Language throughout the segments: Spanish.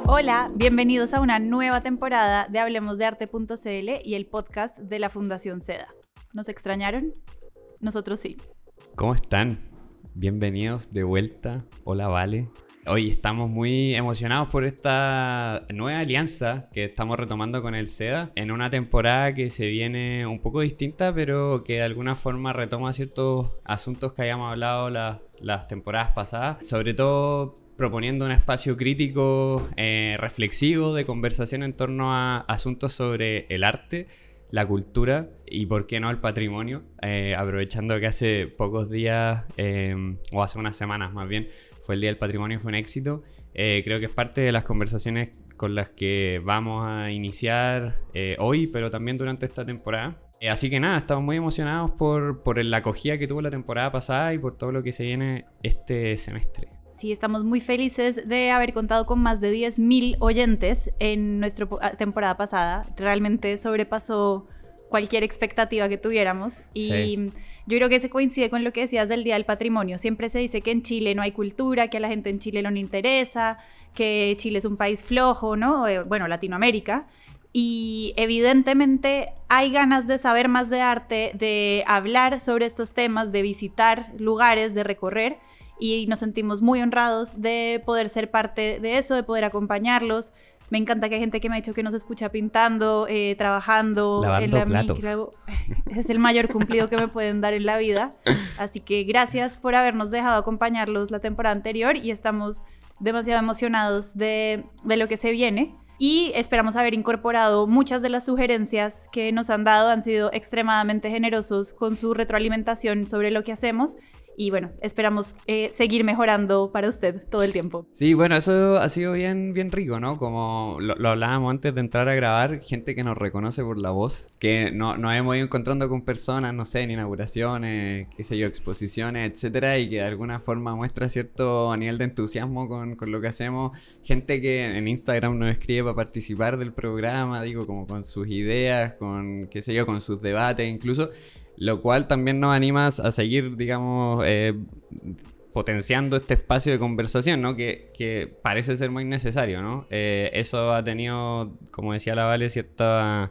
Hola, bienvenidos a una nueva temporada de Hablemos de Arte.cl y el podcast de la Fundación SEDA. ¿Nos extrañaron? Nosotros sí. ¿Cómo están? Bienvenidos de vuelta. Hola, Vale. Hoy estamos muy emocionados por esta nueva alianza que estamos retomando con el SEDA en una temporada que se viene un poco distinta, pero que de alguna forma retoma ciertos asuntos que habíamos hablado las temporadas pasadas, sobre todo proponiendo un espacio crítico, reflexivo, de conversación en torno a asuntos sobre el arte, la cultura y, por qué no, el patrimonio, aprovechando que hace pocos días, o hace unas semanas más bien, fue el Día del Patrimonio, fue un éxito. Creo que es parte de las conversaciones con las que vamos a iniciar hoy, pero también durante esta temporada. Así que nada, estamos muy emocionados por la acogida que tuvo la temporada pasada y por todo lo que se viene este semestre. Sí, estamos muy felices de haber contado con más de 10.000 oyentes en nuestra temporada pasada. Realmente sobrepasó cualquier expectativa que tuviéramos. Y sí, yo creo que se coincide con lo que decías del Día del Patrimonio. Siempre se dice que en Chile no hay cultura, que a la gente en Chile no le interesa, que Chile es un país flojo, ¿no? Bueno, Latinoamérica. Y evidentemente hay ganas de saber más de arte, de hablar sobre estos temas, de visitar lugares, de recorrer. Y nos sentimos muy honrados de poder ser parte de eso, de poder acompañarlos. Me encanta que hay gente que me ha dicho que nos escucha pintando, trabajando, lavando en la platos. micro. Es el mayor cumplido que me pueden dar en la vida. Así que gracias por habernos dejado acompañarlos la temporada anterior y estamos demasiado emocionados de lo que se viene. Y esperamos haber incorporado muchas de las sugerencias que nos han dado. Han sido extremadamente generosos con su retroalimentación sobre lo que hacemos. Y bueno, esperamos seguir mejorando para usted todo el tiempo. Sí, bueno, eso ha sido bien rico, ¿no? Como lo hablábamos antes de entrar a grabar, gente que nos reconoce por la voz, que nos hemos ido encontrando con personas, no sé, en inauguraciones, qué sé yo, exposiciones, etcétera, y que de alguna forma muestra cierto nivel de entusiasmo con lo que hacemos. Gente que en Instagram nos escribe para participar del programa, digo, como con sus ideas, con, qué sé yo, con sus debates, incluso. Lo cual también nos anima a seguir, digamos, potenciando este espacio de conversación, ¿no? Que parece ser muy necesario, ¿no? Eso ha tenido, como decía la Vale, cierta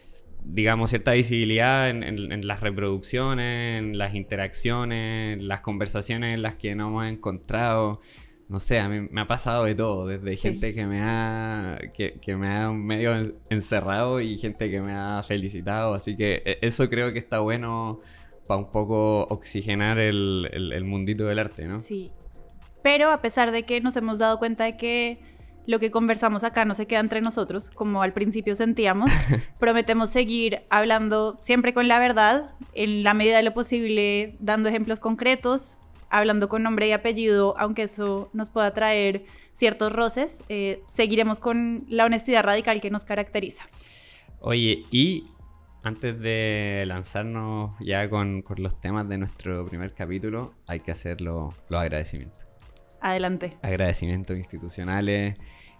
visibilidad en las reproducciones, en las interacciones, en las conversaciones en las que nos hemos encontrado. No sé, a mí me ha pasado de todo, desde gente que me ha medio encerrado y gente que me ha felicitado, así que eso creo que está bueno para un poco oxigenar el mundito del arte, ¿no? Sí, pero a pesar de que nos hemos dado cuenta de que lo que conversamos acá no se queda entre nosotros, como al principio sentíamos, prometemos seguir hablando siempre con la verdad, en la medida de lo posible, dando ejemplos concretos, hablando con nombre y apellido, aunque eso nos pueda traer ciertos roces. Seguiremos con la honestidad radical que nos caracteriza. Oye, y antes de lanzarnos ya con los temas de nuestro primer capítulo, hay que hacer los agradecimientos. Adelante. Agradecimientos institucionales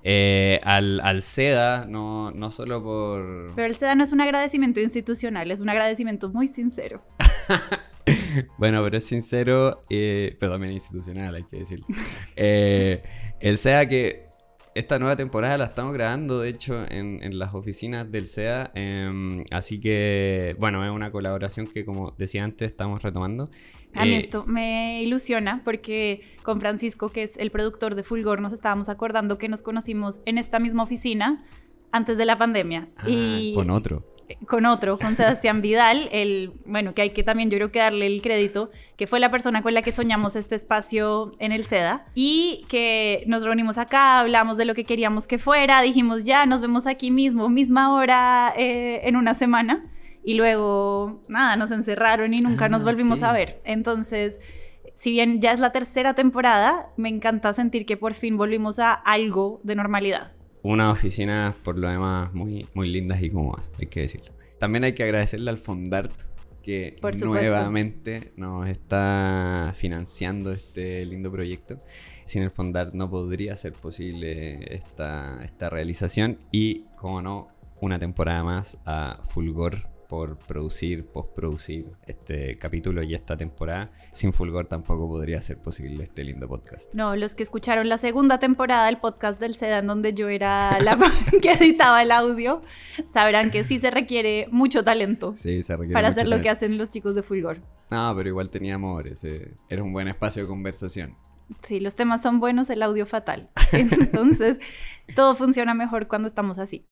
al SEDA, no solo por... Pero el SEDA no es un agradecimiento institucional, es un agradecimiento muy sincero. Bueno, pero es sincero, pero también institucional, hay que decirlo. El SEA, que esta nueva temporada la estamos grabando, de hecho, en las oficinas del SEA. Así que, bueno, es una colaboración que, como decía antes, estamos retomando. A mí esto me ilusiona porque con Francisco, que es el productor de Fulgor, nos estábamos acordando que nos conocimos en esta misma oficina antes de la pandemia. Con Sebastián Vidal, que hay que también yo creo que darle el crédito, que fue la persona con la que soñamos este espacio en el SEDA, y que nos reunimos acá, hablamos de lo que queríamos que fuera, dijimos ya, nos vemos aquí mismo, misma hora, en una semana, y luego, nada, nos encerraron y nunca nos volvimos a ver. Entonces, si bien ya es la tercera temporada, me encanta sentir que por fin volvimos a algo de normalidad. Unas oficinas, por lo demás, muy lindas y cómodas, hay que decirlo. También hay que agradecerle al Fondart, que nuevamente nos está financiando este lindo proyecto. Sin el Fondart no podría ser posible esta realización. Y, como no, una temporada más a Fulgor por producir, postproducir este capítulo y esta temporada. Sin Fulgor tampoco podría ser posible este lindo podcast. No, los que escucharon la segunda temporada del podcast del SEDA, en donde yo era la que editaba el audio, sabrán que sí se requiere mucho talento para hacer lo que hacen los chicos de Fulgor. No, pero igual teníamos era un buen espacio de conversación. Sí, los temas son buenos, el audio fatal. Entonces, todo funciona mejor cuando estamos así.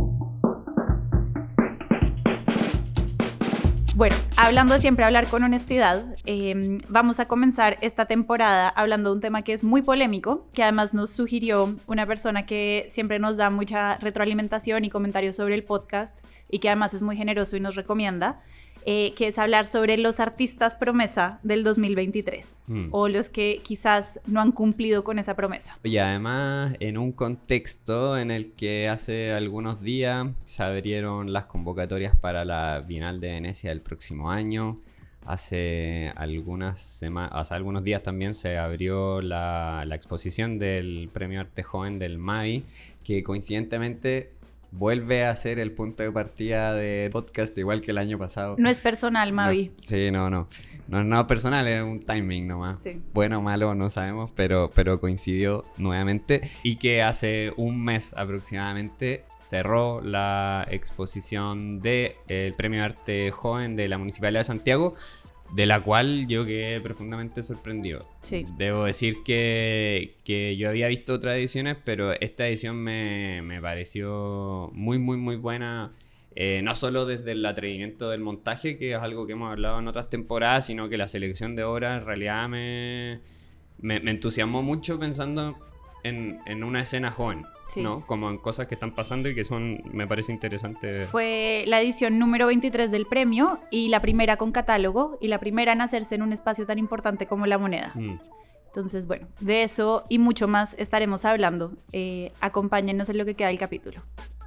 Bueno, hablando de siempre hablar con honestidad, vamos a comenzar esta temporada hablando de un tema que es muy polémico, que además nos sugirió una persona que siempre nos da mucha retroalimentación y comentarios sobre el podcast y que además es muy generoso y nos recomienda, que es hablar sobre los artistas promesa del 2023 o los que quizás no han cumplido con esa promesa. Y además en un contexto en el que hace algunos días se abrieron las convocatorias para la Bienal de Venecia del próximo año. Hace algunos días también se abrió la exposición del Premio Arte Joven del MAVI, que coincidentemente vuelve a ser el punto de partida de podcast igual que el año pasado. No es personal, Mavi. No, sí, no es nada personal, es un timing nomás. Sí. Bueno o malo, no sabemos, pero coincidió nuevamente. Y que hace un mes aproximadamente cerró la exposición del Premio Arte Joven de la Municipalidad de Santiago, de la cual yo quedé profundamente sorprendido. Sí. Debo decir que yo había visto otras ediciones, pero esta edición me pareció muy, muy, muy buena. No solo desde el atrevimiento del montaje, que es algo que hemos hablado en otras temporadas, sino que la selección de obras en realidad me entusiasmó mucho pensando en una escena joven. Sí. ¿No? Como en cosas que están pasando y que me parece interesante. Fue la edición número 23 del premio y la primera con catálogo y la primera en hacerse en un espacio tan importante como La Moneda. Entonces, bueno, de eso y mucho más estaremos hablando. Acompáñenos en lo que queda del capítulo.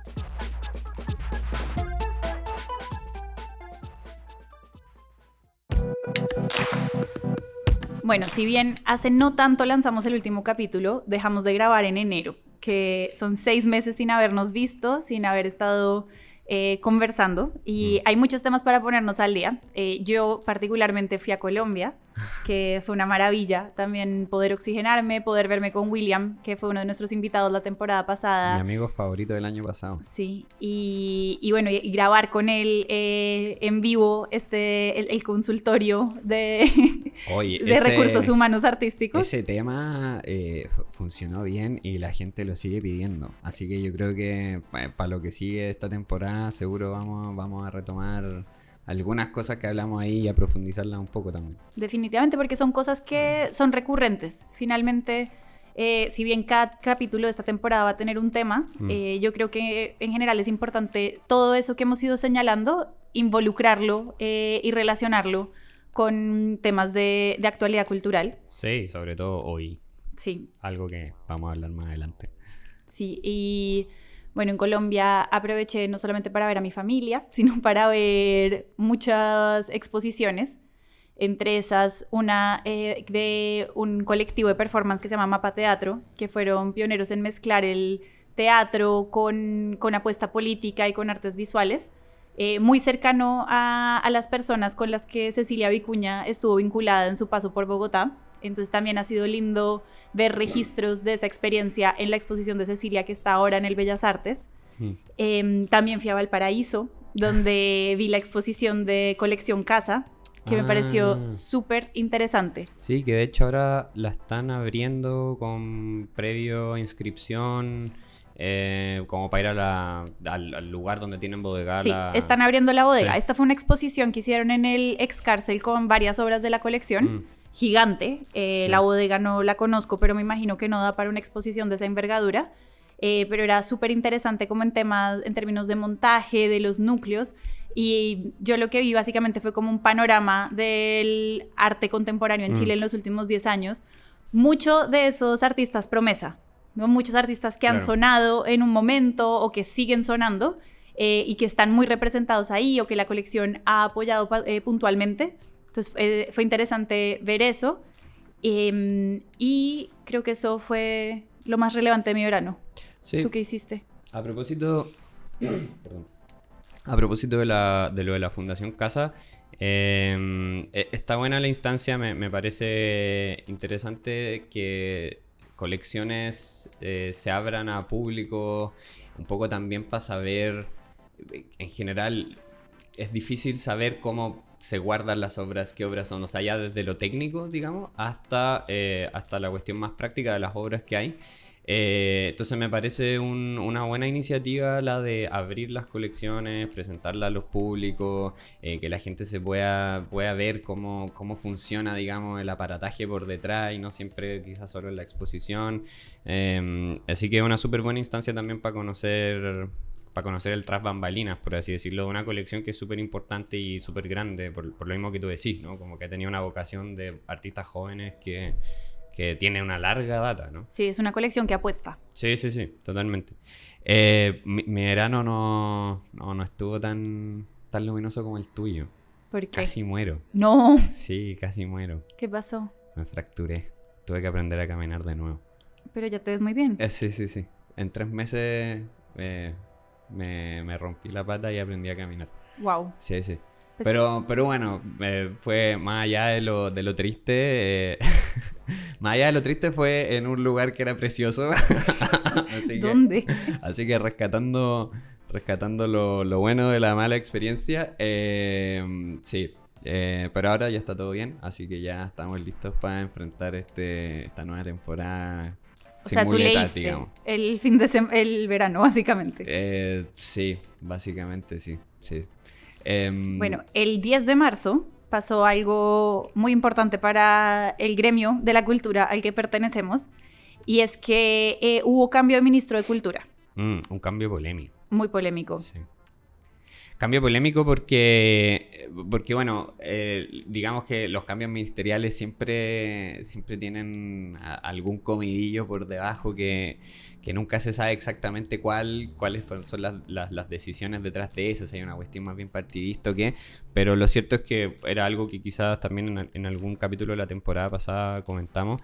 Bueno, si bien hace no tanto lanzamos el último capítulo, dejamos de grabar en enero, que son 6 meses sin habernos visto, sin haber estado conversando, y hay muchos temas para ponernos al día. Yo particularmente fui a Colombia, que fue una maravilla también poder oxigenarme, poder verme con William, que fue uno de nuestros invitados la temporada pasada. Mi amigo favorito del año pasado. Sí, y bueno, y grabar con él en vivo el consultorio de recursos humanos artísticos. Ese tema funcionó bien y la gente lo sigue pidiendo, así que yo creo que para lo que sigue esta temporada seguro vamos a retomar algunas cosas que hablamos ahí y a profundizarlas un poco también. Definitivamente, porque son cosas que son recurrentes. Finalmente, si bien cada capítulo de esta temporada va a tener un tema, yo creo que en general es importante todo eso que hemos ido señalando, involucrarlo y relacionarlo con temas de actualidad cultural. Sí, sobre todo hoy. Sí. Algo que vamos a hablar más adelante. Sí, y bueno, en Colombia aproveché no solamente para ver a mi familia, sino para ver muchas exposiciones. Entre esas, una de un colectivo de performance que se llama Mapa Teatro, que fueron pioneros en mezclar el teatro con apuesta política y con artes visuales. Muy cercano a las personas con las que Cecilia Vicuña estuvo vinculada en su paso por Bogotá. Entonces también ha sido lindo ver registros de esa experiencia en la exposición de Cecilia, que está ahora en el Bellas Artes. También fui a Valparaíso, donde vi la exposición de Colección Casa, que me pareció súper interesante. Sí, que de hecho ahora la están abriendo con previo inscripción, como para ir al lugar donde tienen bodega. Sí, están abriendo la bodega. Sí. Esta fue una exposición que hicieron en el ex cárcel con varias obras de la colección. Gigante. Sí. La bodega no la conozco, pero me imagino que no da para una exposición de esa envergadura. Pero era súper interesante como en términos de montaje, de los núcleos. Y yo lo que vi básicamente fue como un panorama del arte contemporáneo en Chile en los últimos 10 años. Muchos de esos artistas promesa, ¿no? Muchos artistas que han sonado en un momento o que siguen sonando y que están muy representados ahí o que la colección ha apoyado puntualmente. Entonces fue interesante ver eso y creo que eso fue lo más relevante de mi verano. Sí. ¿Tú qué hiciste? A propósito A propósito de lo de la Fundación Casa, está buena la instancia, me parece interesante que colecciones se abran a público, un poco también para saber, en general, es difícil saber cómo se guardan las obras, qué obras son, o sea, ya desde lo técnico, digamos, hasta la cuestión más práctica de las obras que hay. Entonces me parece una buena iniciativa la de abrir las colecciones, presentarlas a los públicos, que la gente se pueda ver cómo funciona, digamos, el aparataje por detrás y no siempre quizás solo en la exposición. Así que es una súper buena instancia también para conocer el tras bambalinas, por así decirlo, de una colección que es súper importante y súper grande, por lo mismo que tú decís, ¿no? Como que ha tenido una vocación de artistas jóvenes que tiene una larga data, ¿no? Sí, es una colección que apuesta. Sí, totalmente. Mi verano no estuvo tan luminoso como el tuyo. ¿Por qué? Casi muero. No. Sí, casi muero. ¿Qué pasó? Me fracturé. Tuve que aprender a caminar de nuevo. Pero ya te ves muy bien. Sí. En 3 meses me rompí la pata y aprendí a caminar. Wow. Sí. Pues pero bueno, fue más allá de lo triste. Más allá de lo triste fue en un lugar que era precioso. ¿Dónde? Así que rescatando lo bueno de la mala experiencia. Sí. Pero ahora ya está todo bien. Así que ya estamos listos para enfrentar esta nueva temporada. O sea, tú leíste, digamos, el verano, básicamente. Sí, básicamente sí. Bueno, el 10 de marzo pasó algo muy importante para el gremio de la cultura al que pertenecemos, y es que hubo cambio de ministro de Cultura. Un cambio polémico. Muy polémico. Sí. Cambio polémico porque bueno, digamos que los cambios ministeriales siempre tienen algún comidillo por debajo que nunca se sabe exactamente cuáles son las decisiones detrás de eso, o sea, hay una cuestión más bien partidista que, pero lo cierto es que era algo que quizás también en algún capítulo de la temporada pasada comentamos.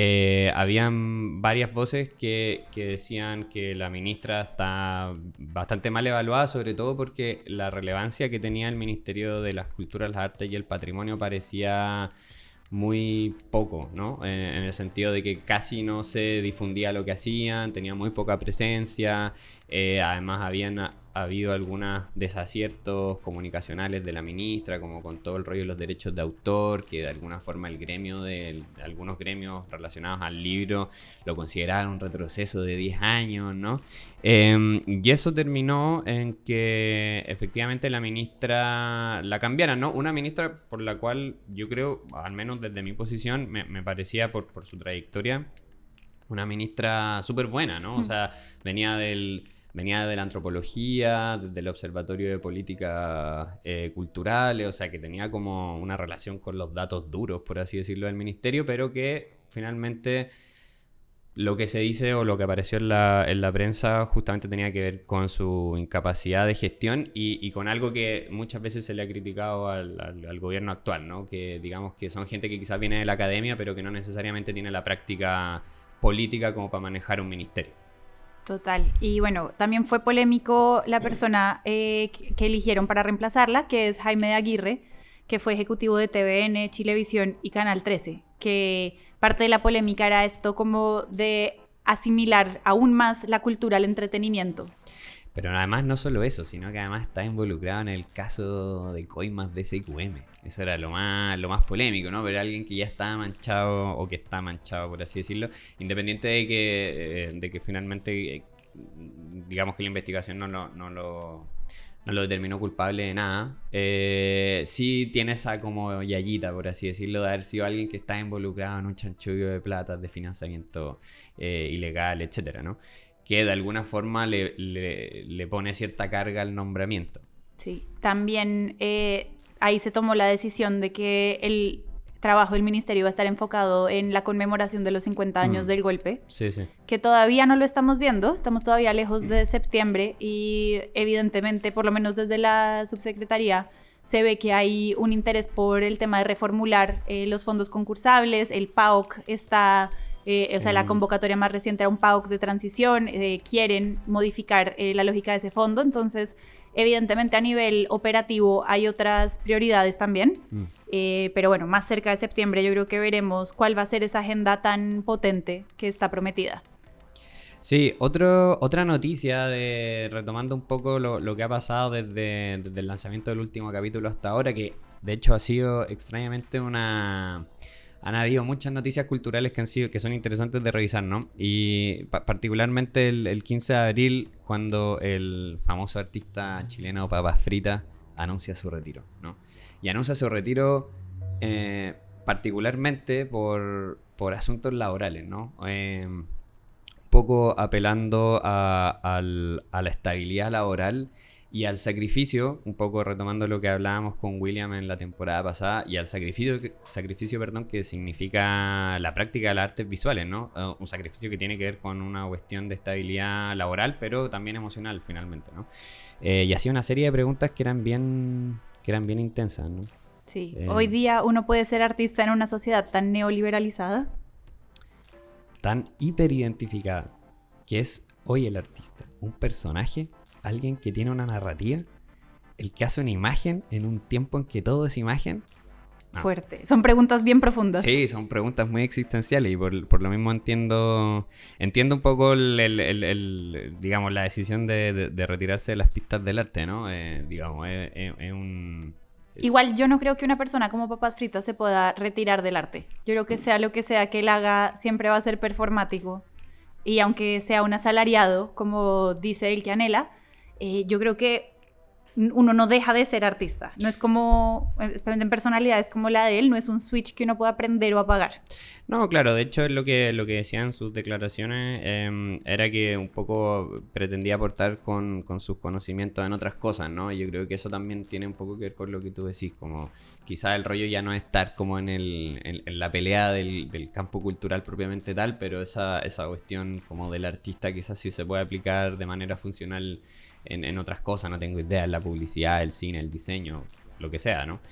Habían varias voces que decían que la ministra está bastante mal evaluada, sobre todo porque la relevancia que tenía el Ministerio de las Culturas, las Artes y el Patrimonio parecía muy poco, ¿no? En el sentido de que casi no se difundía lo que hacían, tenía muy poca presencia, además habían habido algunos desaciertos comunicacionales de la ministra, como con todo el rollo de los derechos de autor, que de alguna forma el gremio de algunos gremios relacionados al libro lo consideraron un retroceso de 10 años, ¿no? Y eso terminó en que efectivamente la ministra la cambiaran, ¿no? Una ministra por la cual yo creo, al menos desde mi posición, me parecía por su trayectoria, una ministra súper buena, ¿no? O sea, venía de la antropología, del Observatorio de Políticas Culturales, o sea, que tenía como una relación con los datos duros, por así decirlo, del ministerio, pero que finalmente lo que se dice o lo que apareció en la prensa justamente tenía que ver con su incapacidad de gestión y con algo que muchas veces se le ha criticado al gobierno actual, ¿no? Que digamos que son gente que quizás viene de la academia, pero que no necesariamente tiene la práctica política como para manejar un ministerio. Total. Y bueno, también fue polémico la persona que eligieron para reemplazarla, que es Jaime de Aguirre, que fue ejecutivo de TVN, Chilevisión y Canal 13, que parte de la polémica era esto como de asimilar aún más la cultura al entretenimiento. Pero además no solo eso, sino que además está involucrado en el caso de coimas de SQM. Eso era lo más polémico, ¿no? Pero alguien que ya estaba manchado, o que está manchado, por así decirlo, independiente de que finalmente, digamos que la investigación no lo determinó culpable de nada, sí tiene esa como yayita, por así decirlo, de haber sido alguien que está involucrado en un chanchullo de plata, de financiamiento ilegal, etcétera, ¿no? Que de alguna forma le pone cierta carga al nombramiento. Sí, también ahí se tomó la decisión de que el trabajo del ministerio va a estar enfocado en la conmemoración de los 50 años del golpe. Sí. Que todavía no lo estamos viendo, estamos todavía lejos de septiembre y evidentemente, por lo menos desde la subsecretaría, se ve que hay un interés por el tema de reformular los fondos concursables, el PAOC está... o sea, la convocatoria más reciente era un PAOC de transición, quieren modificar la lógica de ese fondo, entonces Evidentemente a nivel operativo hay otras prioridades también, pero bueno, más cerca de septiembre yo creo que veremos cuál va a ser esa agenda tan potente que está prometida. Sí, otra noticia retomando un poco lo que ha pasado desde el lanzamiento del último capítulo hasta ahora, que de hecho ha sido extrañamente han habido muchas noticias culturales que son interesantes de revisar, ¿no? Y particularmente el 15 de abril, cuando el famoso artista chileno Papas Fritas anuncia su retiro, ¿no? Y anuncia su retiro particularmente por asuntos laborales, ¿no? Un poco apelando a la estabilidad laboral y al sacrificio, un poco retomando lo que hablábamos con William en la temporada pasada, y al sacrificio que significa la práctica de las artes visuales, ¿no? Un sacrificio que tiene que ver con una cuestión de estabilidad laboral, pero también emocional finalmente, ¿no? Y hacía una serie de preguntas que eran bien intensas, ¿no? Sí, hoy día uno puede ser artista en una sociedad tan neoliberalizada, tan hiperidentificada, que es hoy el artista, un personaje, alguien que tiene una narrativa, el que hace una imagen en un tiempo en que todo es imagen. No. Fuerte. Son preguntas bien profundas. Sí, son preguntas muy existenciales y por lo mismo entiendo un poco digamos, la decisión de retirarse de las pistas del arte, ¿no? Digamos, Igual yo no creo que una persona como Papas Fritas se pueda retirar del arte. Yo creo que sea lo que sea que él haga, siempre va a ser performático. Y aunque sea un asalariado, como dice él que anhela, yo creo que uno no deja de ser artista. No es como, especialmente en personalidades como la de él, no es un switch que uno pueda aprender o apagar. No, claro, de hecho es lo que decía en sus declaraciones, era que un poco pretendía aportar con sus conocimientos en otras cosas, ¿no? Y yo creo que eso también tiene un poco que ver con lo que tú decís, como quizás el rollo ya no es estar como en la pelea del campo cultural propiamente tal, pero esa cuestión como del artista quizás sí se puede aplicar de manera funcional en otras cosas, no tengo idea, en la publicidad, el cine, el diseño, lo que sea, ¿no?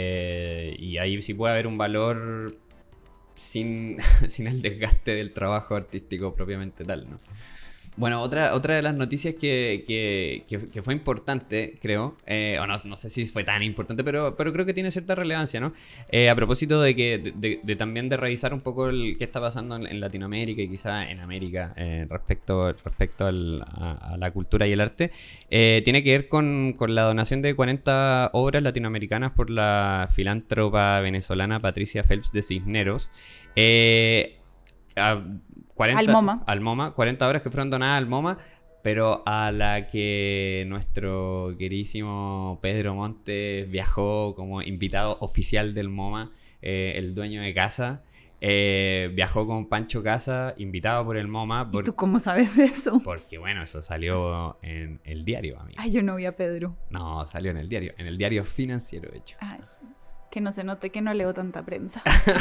Y ahí sí puede haber un valor sin el desgaste del trabajo artístico propiamente tal, ¿no? Bueno, otra de las noticias que fue importante, creo, o no sé si fue tan importante, pero creo que tiene cierta relevancia, ¿no? A propósito de también de revisar un poco qué está pasando en Latinoamérica y quizá en América respecto a la cultura y el arte, tiene que ver con la donación de 40 obras latinoamericanas por la filántropa venezolana Patricia Phelps de Cisneros. 40, al MoMA, 40 obras que fueron donadas al MoMA, pero a la que nuestro queridísimo Pedro Montes viajó como invitado oficial del MoMA, el dueño de casa, viajó con Pancho Casa, invitado por el MoMA. ¿Y tú cómo sabes eso? Porque bueno, eso salió en el diario, amigo. Ay, yo no vi a Pedro. No, salió en el diario financiero, de hecho. Ay, que no se note que no leo tanta prensa.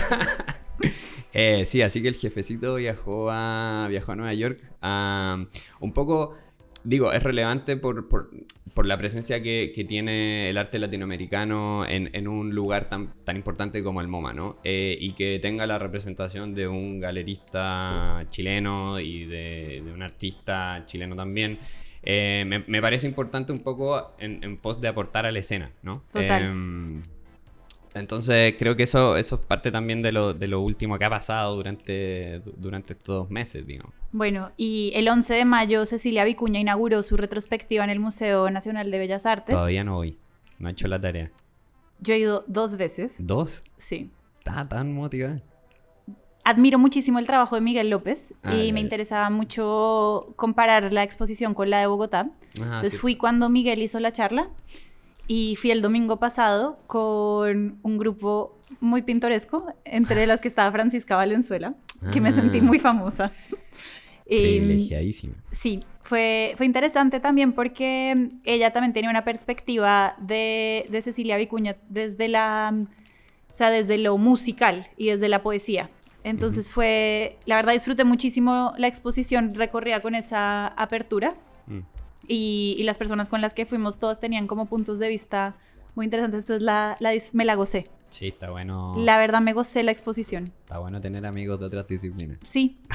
Sí, así que el jefecito viajó a Nueva York. Un poco, digo, es relevante por la presencia que tiene el arte latinoamericano en un lugar tan importante como el MoMA, ¿no? Y que tenga la representación de un galerista chileno y de un artista chileno también. Me parece importante un poco en pos de aportar a la escena, ¿no? Total. Entonces creo que eso es parte también de lo último que ha pasado durante estos 2 meses, digamos. Bueno, y el 11 de mayo Cecilia Vicuña inauguró su retrospectiva en el Museo Nacional de Bellas Artes. Todavía no voy, no he hecho la tarea. Yo he ido 2 veces. ¿2? Sí. Está tan motivada. Admiro muchísimo el trabajo de Miguel López y me interesaba mucho comparar la exposición con la de Bogotá. Entonces sí. Fui cuando Miguel hizo la charla. Y fui el domingo pasado con un grupo muy pintoresco, entre las que estaba Francisca Valenzuela, que me sentí muy famosa. Privilegiadísima. Sí, fue interesante también porque ella también tenía una perspectiva de Cecilia Vicuña desde desde lo musical y desde la poesía. Entonces la verdad disfruté muchísimo la exposición recorrida con esa apertura. Y las personas con las que fuimos todos tenían como puntos de vista muy interesantes, entonces me la gocé. Sí, está bueno. La verdad me gocé la exposición. Está bueno tener amigos de otras disciplinas. Sí,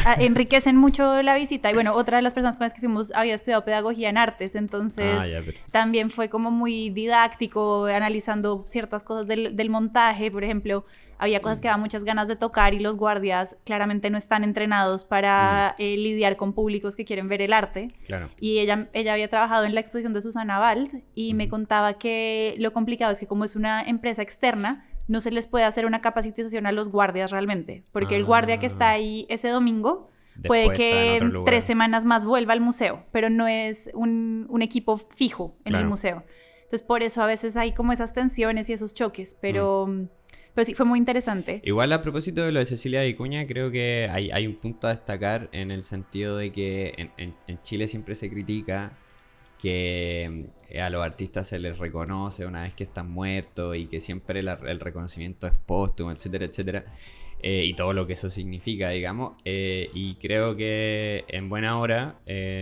enriquecen mucho la visita. Y bueno, otra de las personas con las que fuimos había estudiado pedagogía en artes, entonces también fue como muy didáctico, analizando ciertas cosas del montaje. Por ejemplo, había cosas que daban muchas ganas de tocar y los guardias claramente no están entrenados para lidiar con públicos que quieren ver el arte. Claro. Y ella había trabajado en la exposición de Susana Vald y me contaba que lo complicado es que como es una empresa externa, no se les puede hacer una capacitación a los guardias realmente, porque el guardia que está ahí ese domingo después puede que en 3 semanas más vuelva al museo, pero no es un equipo fijo en el museo. Entonces por eso a veces hay como esas tensiones y esos choques, pero sí, fue muy interesante. Igual a propósito de lo de Cecilia Vicuña, creo que hay un punto a destacar en el sentido de que en Chile siempre se critica que a los artistas se les reconoce una vez que están muertos y que siempre el reconocimiento es póstumo, etcétera, etcétera, y todo lo que eso significa, digamos, y creo que en buena hora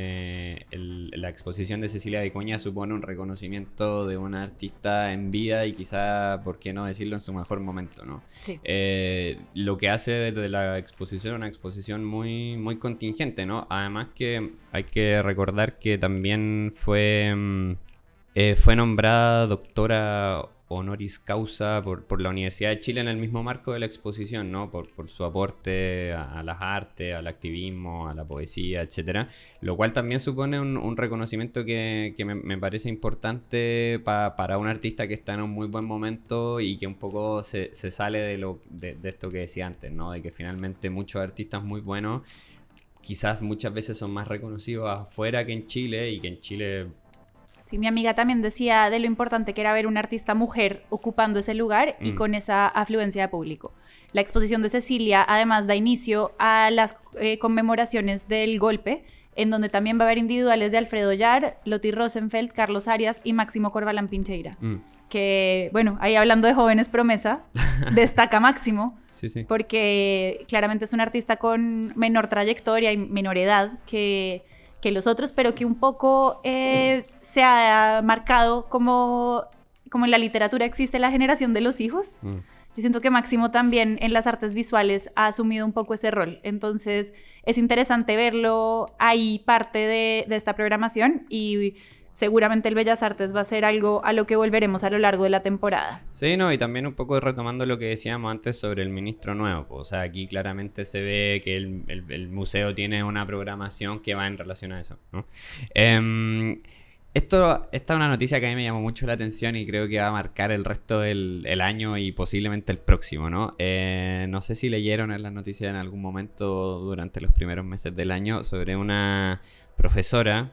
la exposición de Cecilia Vicuña supone un reconocimiento de una artista en vida y quizá, por qué no decirlo, en su mejor momento, ¿no? Sí. Lo que hace de la exposición una exposición muy, muy contingente, ¿no? Además que hay que recordar que también fue nombrada doctora honoris causa por la Universidad de Chile en el mismo marco de la exposición, ¿no? Por su aporte a las artes, al activismo, a la poesía, etcétera. Lo cual también supone un reconocimiento que me parece importante para un artista que está en un muy buen momento y que un poco se sale de esto que decía antes, ¿no? De que finalmente muchos artistas muy buenos quizás muchas veces son más reconocidos afuera que en Chile, y que en Chile... Sí, mi amiga también decía de lo importante que era ver una artista mujer ocupando ese lugar y con esa afluencia de público. La exposición de Cecilia además da inicio a las conmemoraciones del golpe, en donde también va a haber individuales de Alfredo Yar, Loti Rosenfeld, Carlos Arias y Máximo Corbalán Pincheira. Que, bueno, ahí hablando de jóvenes promesa, destaca Máximo, sí. Porque claramente es un artista con menor trayectoria y menor edad que los otros, pero que un poco se ha marcado como en la literatura existe la generación de los hijos. Yo siento que Máximo también en las artes visuales ha asumido un poco ese rol. Entonces es interesante verlo ahí parte de esta programación, y seguramente el Bellas Artes va a ser algo a lo que volveremos a lo largo de la temporada. Sí, no, y también un poco retomando lo que decíamos antes sobre el ministro nuevo. O sea, aquí claramente se ve que el museo tiene una programación que va en relación a eso, ¿no? Esta es una noticia que a mí me llamó mucho la atención y creo que va a marcar el resto del año y posiblemente el próximo, ¿no? No sé si leyeron en las noticias en algún momento durante los primeros meses del año sobre una profesora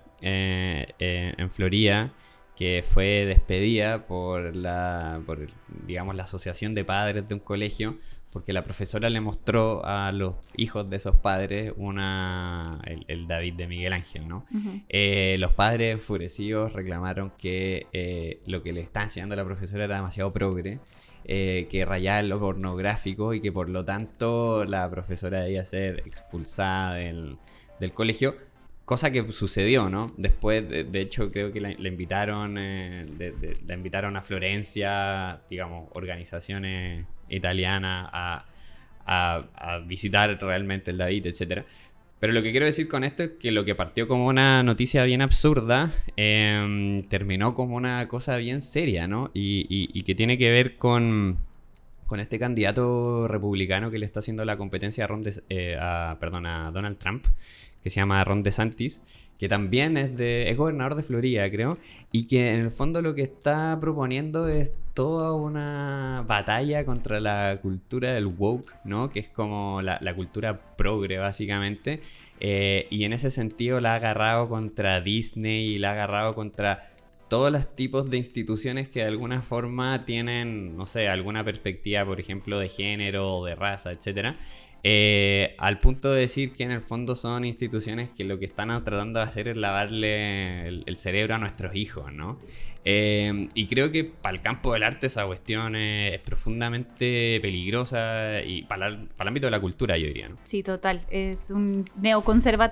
en Florida que fue despedida por digamos, la asociación de padres de un colegio, porque la profesora le mostró a los hijos de esos padres el David de Miguel Ángel, ¿no? Los padres enfurecidos reclamaron que lo que le estaba enseñando a la profesora era demasiado progre, que rayaba en lo pornográfico, y que por lo tanto la profesora debía ser expulsada del colegio. Cosa que sucedió, ¿no? Después, de hecho, creo que la invitaron, la invitaron a Florencia, digamos, organizaciones italianas a visitar realmente el David, etc. Pero lo que quiero decir con esto es que lo que partió como una noticia bien absurda, terminó como una cosa bien seria, ¿no? Y que tiene que ver con este candidato republicano que le está haciendo la competencia a Donald Trump, que se llama Ron DeSantis, que también es gobernador de Florida, creo, y que en el fondo lo que está proponiendo es toda una batalla contra la cultura del woke, ¿no? Que es como la cultura progre, básicamente, y en ese sentido la ha agarrado contra Disney y la ha agarrado contra todos los tipos de instituciones que de alguna forma tienen, no sé, alguna perspectiva, por ejemplo, de género o de raza, etcétera. Al punto de decir que en el fondo son instituciones que lo que están tratando de hacer es lavarle el cerebro a nuestros hijos, ¿no? Y creo que para el campo del arte esa cuestión es profundamente peligrosa, y para el ámbito de la cultura, yo diría, ¿no? Sí, total. Es un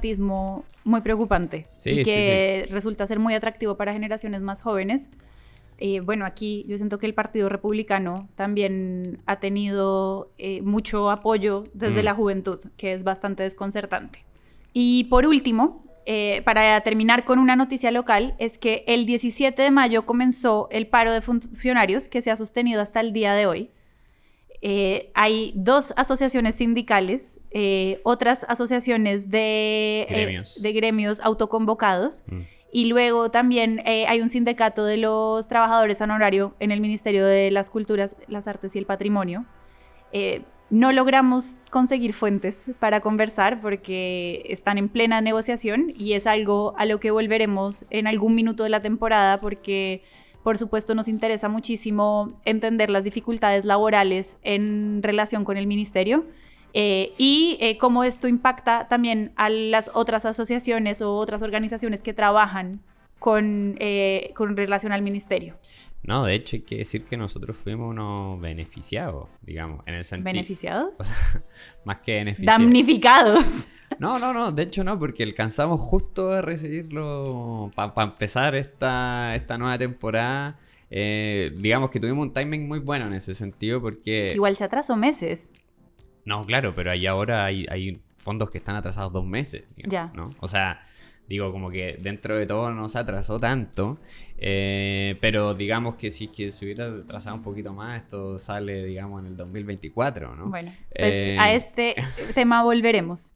neoconservatismo muy preocupante, sí, y que sí. resulta ser muy atractivo para generaciones más jóvenes, Bueno, aquí yo siento que el Partido Republicano también ha tenido mucho apoyo desde la juventud, que es bastante desconcertante. Y por último, para terminar con una noticia local, es que el 17 de mayo comenzó el paro de funcionarios que se ha sostenido hasta el día de hoy. Hay 2 asociaciones sindicales, otras asociaciones de gremios autoconvocados, y luego también hay un sindicato de los trabajadores en horario en el Ministerio de las Culturas, las Artes y el Patrimonio. No logramos conseguir fuentes para conversar porque están en plena negociación y es algo a lo que volveremos en algún minuto de la temporada porque, por supuesto, nos interesa muchísimo entender las dificultades laborales en relación con el ministerio y cómo esto impacta también a las otras asociaciones o otras organizaciones que trabajan con relación al ministerio. No, de hecho hay que decir que nosotros fuimos unos beneficiados, digamos, en el sentido... ¿Beneficiados? O sea, más que beneficiados. ¡Damnificados! No, de hecho no, porque alcanzamos justo a recibirlo para empezar esta nueva temporada. Digamos que tuvimos un timing muy bueno en ese sentido porque... Es que igual se atrasó meses. No, claro, pero ahí ahora hay fondos que están atrasados 2 meses, digamos, ya. ¿no? O sea... Digo, como que dentro de todo no se atrasó tanto, pero digamos que si es que se hubiera atrasado un poquito más, esto sale, digamos, en el 2024, ¿no? Bueno, pues a este tema volveremos.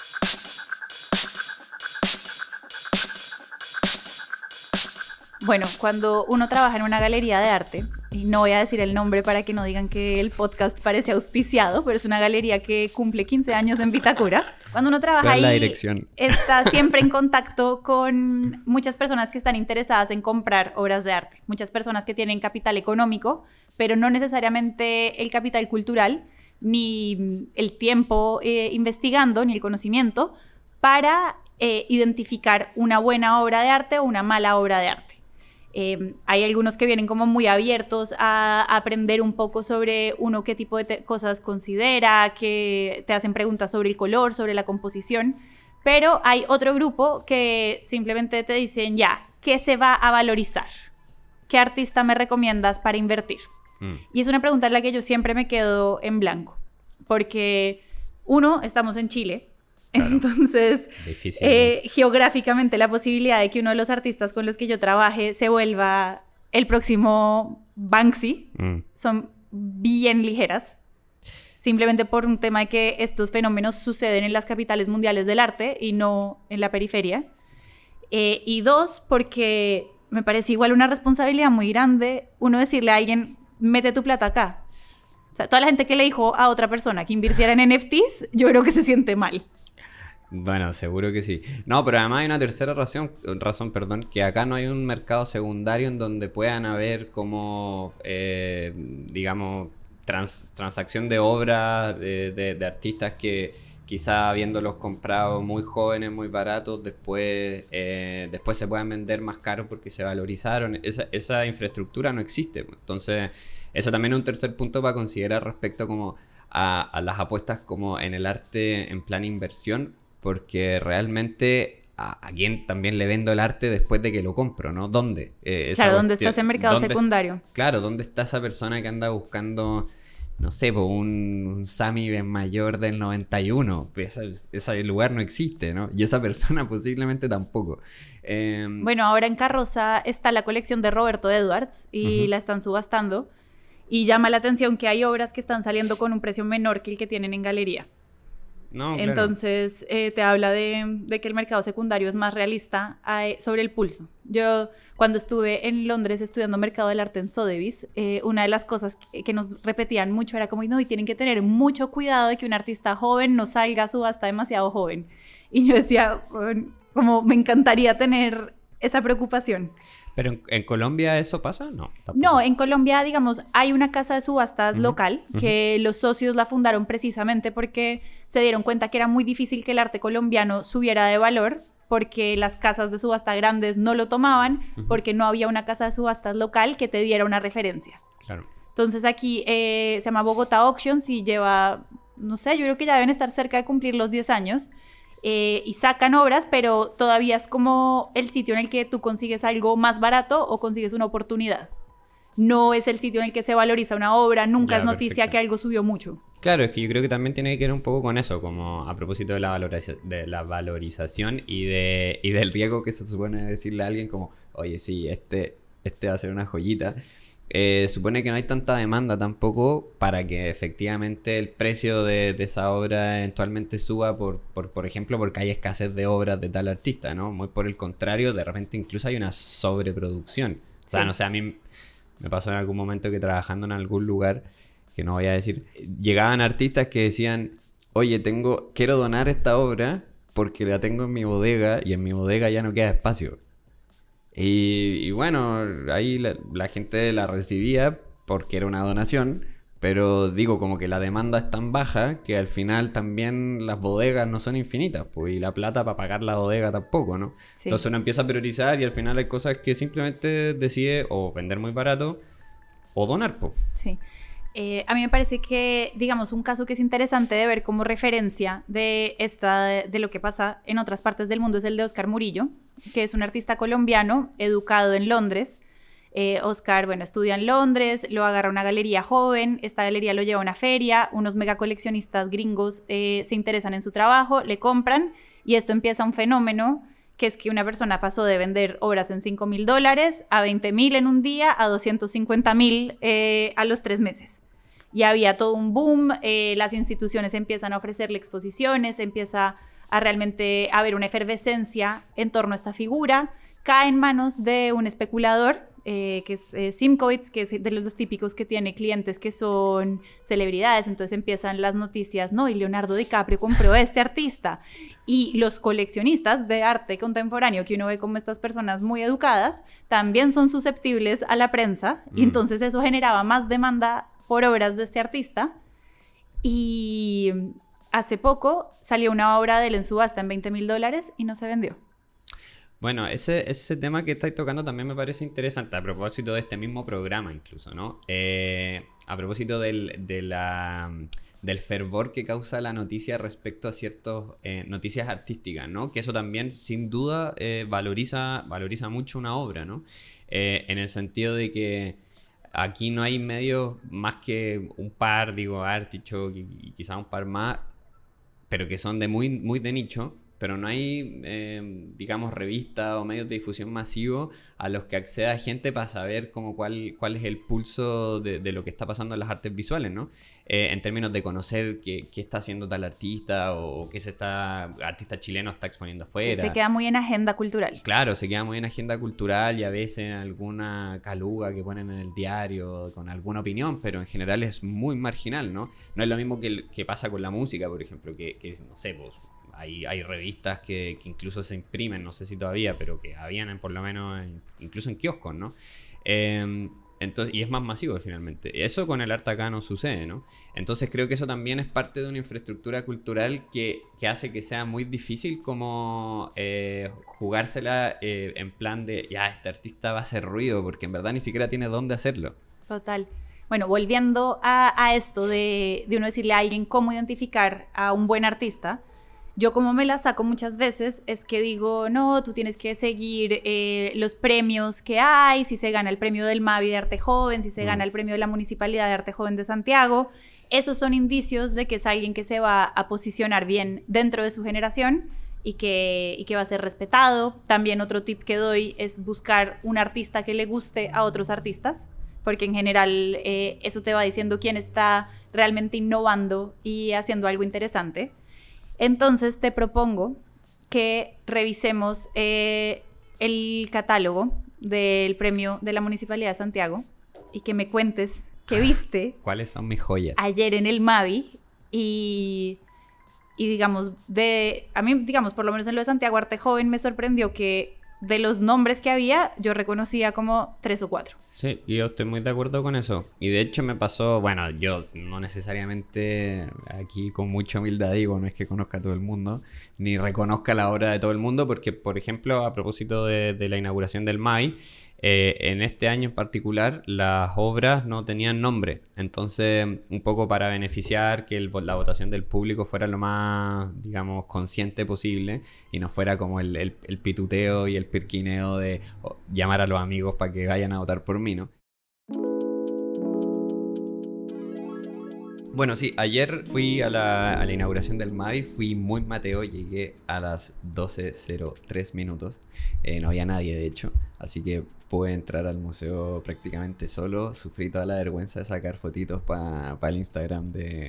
Bueno, cuando uno trabaja en una galería de arte, y no voy a decir el nombre para que no digan que el podcast parece auspiciado, pero es una galería que cumple 15 años en Vitacura. Cuando uno trabaja ahí, la dirección? Está siempre en contacto con muchas personas que están interesadas en comprar obras de arte. Muchas personas que tienen capital económico, pero no necesariamente el capital cultural, ni el tiempo investigando, ni el conocimiento, para identificar una buena obra de arte o una mala obra de arte. Hay algunos que vienen como muy abiertos a aprender un poco sobre uno qué tipo de cosas considera, que te hacen preguntas sobre el color, sobre la composición, pero hay otro grupo que simplemente te dicen ya, ¿qué se va a valorizar? ¿Qué artista me recomiendas para invertir? Y es una pregunta en la que yo siempre me quedo en blanco, porque uno, estamos en Chile. Claro. Entonces, geográficamente la posibilidad de que uno de los artistas con los que yo trabaje se vuelva el próximo Banksy son bien ligeras, simplemente por un tema de que estos fenómenos suceden en las capitales mundiales del arte y no en la periferia. Y 2, porque me parece igual una responsabilidad muy grande uno decirle a alguien, mete tu plata acá. O sea, toda la gente que le dijo a otra persona que invirtiera en NFTs, yo creo que se siente mal. Bueno, seguro que sí. No, pero además hay una tercera razón, que acá no hay un mercado secundario en donde puedan haber como, digamos, transacción de obras de artistas que quizá habiéndolos comprado muy jóvenes, muy baratos, después se puedan vender más caros porque se valorizaron. Esa infraestructura no existe. Entonces, eso también es un tercer punto para considerar respecto como a las apuestas como en el arte en plan inversión, porque realmente a quién también le vendo el arte después de que lo compro, ¿no? ¿Dónde? Claro, ¿dónde está ese mercado secundario? Claro, ¿dónde está esa persona que anda buscando, no sé, un Sammy Benmayor del 91? Ese lugar no existe, ¿no? Y esa persona posiblemente tampoco. Bueno, ahora en Carroza está la colección de Roberto Edwards y la están subastando. Y llama la atención que hay obras que están saliendo con un precio menor que el que tienen en galería. No, claro. Entonces te habla de que el mercado secundario es más realista sobre el pulso. Yo cuando estuve en Londres estudiando mercado del arte en Sotheby's, una de las cosas que nos repetían mucho era como, no, y tienen que tener mucho cuidado de que un artista joven no salga a subasta demasiado joven. Y yo decía, como me encantaría tener esa preocupación. ¿Pero en Colombia eso pasa? No, tampoco. No, en Colombia, digamos, hay una casa de subastas local que los socios la fundaron precisamente porque se dieron cuenta que era muy difícil que el arte colombiano subiera de valor porque las casas de subasta grandes no lo tomaban, porque no había una casa de subastas local que te diera una referencia. Claro. Entonces aquí se llama Bogotá Auctions y lleva, no sé, yo creo que ya deben estar cerca de cumplir los 10 años. Y sacan obras, pero todavía es como el sitio en el que tú consigues algo más barato o consigues una oportunidad. no es el sitio en el que se valoriza una obra, nunca Ya, es noticia perfecto. que algo subió mucho. Claro, es que yo creo que también tiene que ver un poco con eso, como a propósito de de la valorización y del riesgo que se supone decirle a alguien como, oye, sí, este va a ser una joyita. Supone que no hay tanta demanda tampoco para que efectivamente el precio de esa obra eventualmente suba por ejemplo, porque hay escasez de obras de tal artista, ¿no? Muy por el contrario, de repente incluso hay una sobreproducción. O sea, Sí. no sé, a mí me pasó en algún momento que trabajando en algún lugar, que no voy a decir, llegaban artistas que decían, oye, quiero donar esta obra porque la tengo en mi bodega y en mi bodega ya no queda espacio. Y bueno, ahí la gente la recibía porque era una donación, pero digo, como que la demanda es tan baja que al final también las bodegas no son infinitas, pues, y la plata para pagar la bodega tampoco, ¿no? Sí. Entonces uno empieza a priorizar y al final hay cosas que simplemente decide o vender muy barato o donar, pues. Sí. A mí me parece que, digamos, un caso que es interesante de ver como referencia de lo que pasa en otras partes del mundo es el de Oscar Murillo, que es un artista colombiano educado en Londres. Oscar, bueno, estudia en Londres, lo agarra una galería joven, esta galería lo lleva a una feria, unos mega coleccionistas gringos se interesan en su trabajo, le compran y esto empieza un fenómeno que es que una persona pasó de vender obras en $5,000 a 20,000 en un día a 250,000 a los 3 meses. Y había todo un boom, las instituciones empiezan a ofrecerle exposiciones, empieza a realmente haber una efervescencia en torno a esta figura, cae en manos de un especulador, que es Simkowitz, que es de los típicos que tiene clientes que son celebridades, entonces empiezan las noticias, ¿no? Y Leonardo DiCaprio compró a este artista. Y los coleccionistas de arte contemporáneo, que uno ve como estas personas muy educadas, también son susceptibles a la prensa, y entonces eso generaba más demanda por obras de este artista. Y hace poco salió una obra de él en subasta en $20,000 y no se vendió. Bueno, ese tema que estáis tocando también me parece interesante a propósito de este mismo programa incluso, ¿no? A propósito del fervor que causa la noticia respecto a ciertas noticias artísticas, ¿no? Que eso también sin duda valoriza mucho una obra, ¿no? En el sentido de que aquí no hay medios más que un par, digo, Artichoke y quizás un par más, pero que son de muy de nicho, pero no hay, digamos, revistas o medios de difusión masivos a los que acceda gente para saber como cuál es el pulso de lo que está pasando en las artes visuales, ¿no? En términos de conocer qué está haciendo tal artista o qué artista chileno está exponiendo afuera. Se queda muy en agenda cultural. Claro, se queda muy en agenda cultural y a veces en alguna caluga que ponen en el diario con alguna opinión, pero en general es muy marginal, ¿no? No es lo mismo que pasa con la música, por ejemplo, que no sé, pues, hay revistas que incluso se imprimen, no sé si todavía, pero que habían por lo menos incluso en kioscos, ¿no? Entonces, y es más masivo finalmente. Eso con el arte acá no sucede, ¿no? Entonces creo que eso también es parte de una infraestructura cultural que hace que sea muy difícil como jugársela en plan de, ya, este artista va a hacer ruido, porque en verdad ni siquiera tiene dónde hacerlo. Total. Bueno, volviendo a esto de uno decirle a alguien cómo identificar a un buen artista, yo como me la saco muchas veces es que digo, no, tú tienes que seguir los premios que hay, si se gana el premio del MAVI de Arte Joven, si se gana el premio de la Municipalidad de Arte Joven de Santiago. Esos son indicios de que es alguien que se va a posicionar bien dentro de su generación y que va a ser respetado. También otro tip que doy es buscar un artista que le guste a otros artistas, porque en general eso te va diciendo quién está realmente innovando y haciendo algo interesante. Entonces te propongo que revisemos el catálogo del premio de la Municipalidad de Santiago y que me cuentes qué viste. ¿Cuáles son mis joyas? Ayer en el MAVI y digamos, a mí, digamos, por lo menos en lo de Santiago Arte Joven me sorprendió que de los nombres que había, yo reconocía como 3 o 4. Sí, yo estoy muy de acuerdo con eso. Y de hecho me pasó, bueno, yo no necesariamente aquí con mucha humildad digo, no es que conozca a todo el mundo, ni reconozca la obra de todo el mundo, porque, por ejemplo, a propósito de la inauguración del MAVI, en este año en particular las obras no tenían nombre, entonces un poco para beneficiar que la votación del público fuera lo más, digamos, consciente posible y no fuera como el pituteo y el pirquineo de llamar a los amigos para que vayan a votar por mí, ¿no? Bueno, sí, ayer fui a la inauguración del Mavi, fui muy Mateo, llegué a las 12:03 minutos, no había nadie de hecho, así que pude entrar al museo prácticamente solo, sufrí toda la vergüenza de sacar fotitos para el Instagram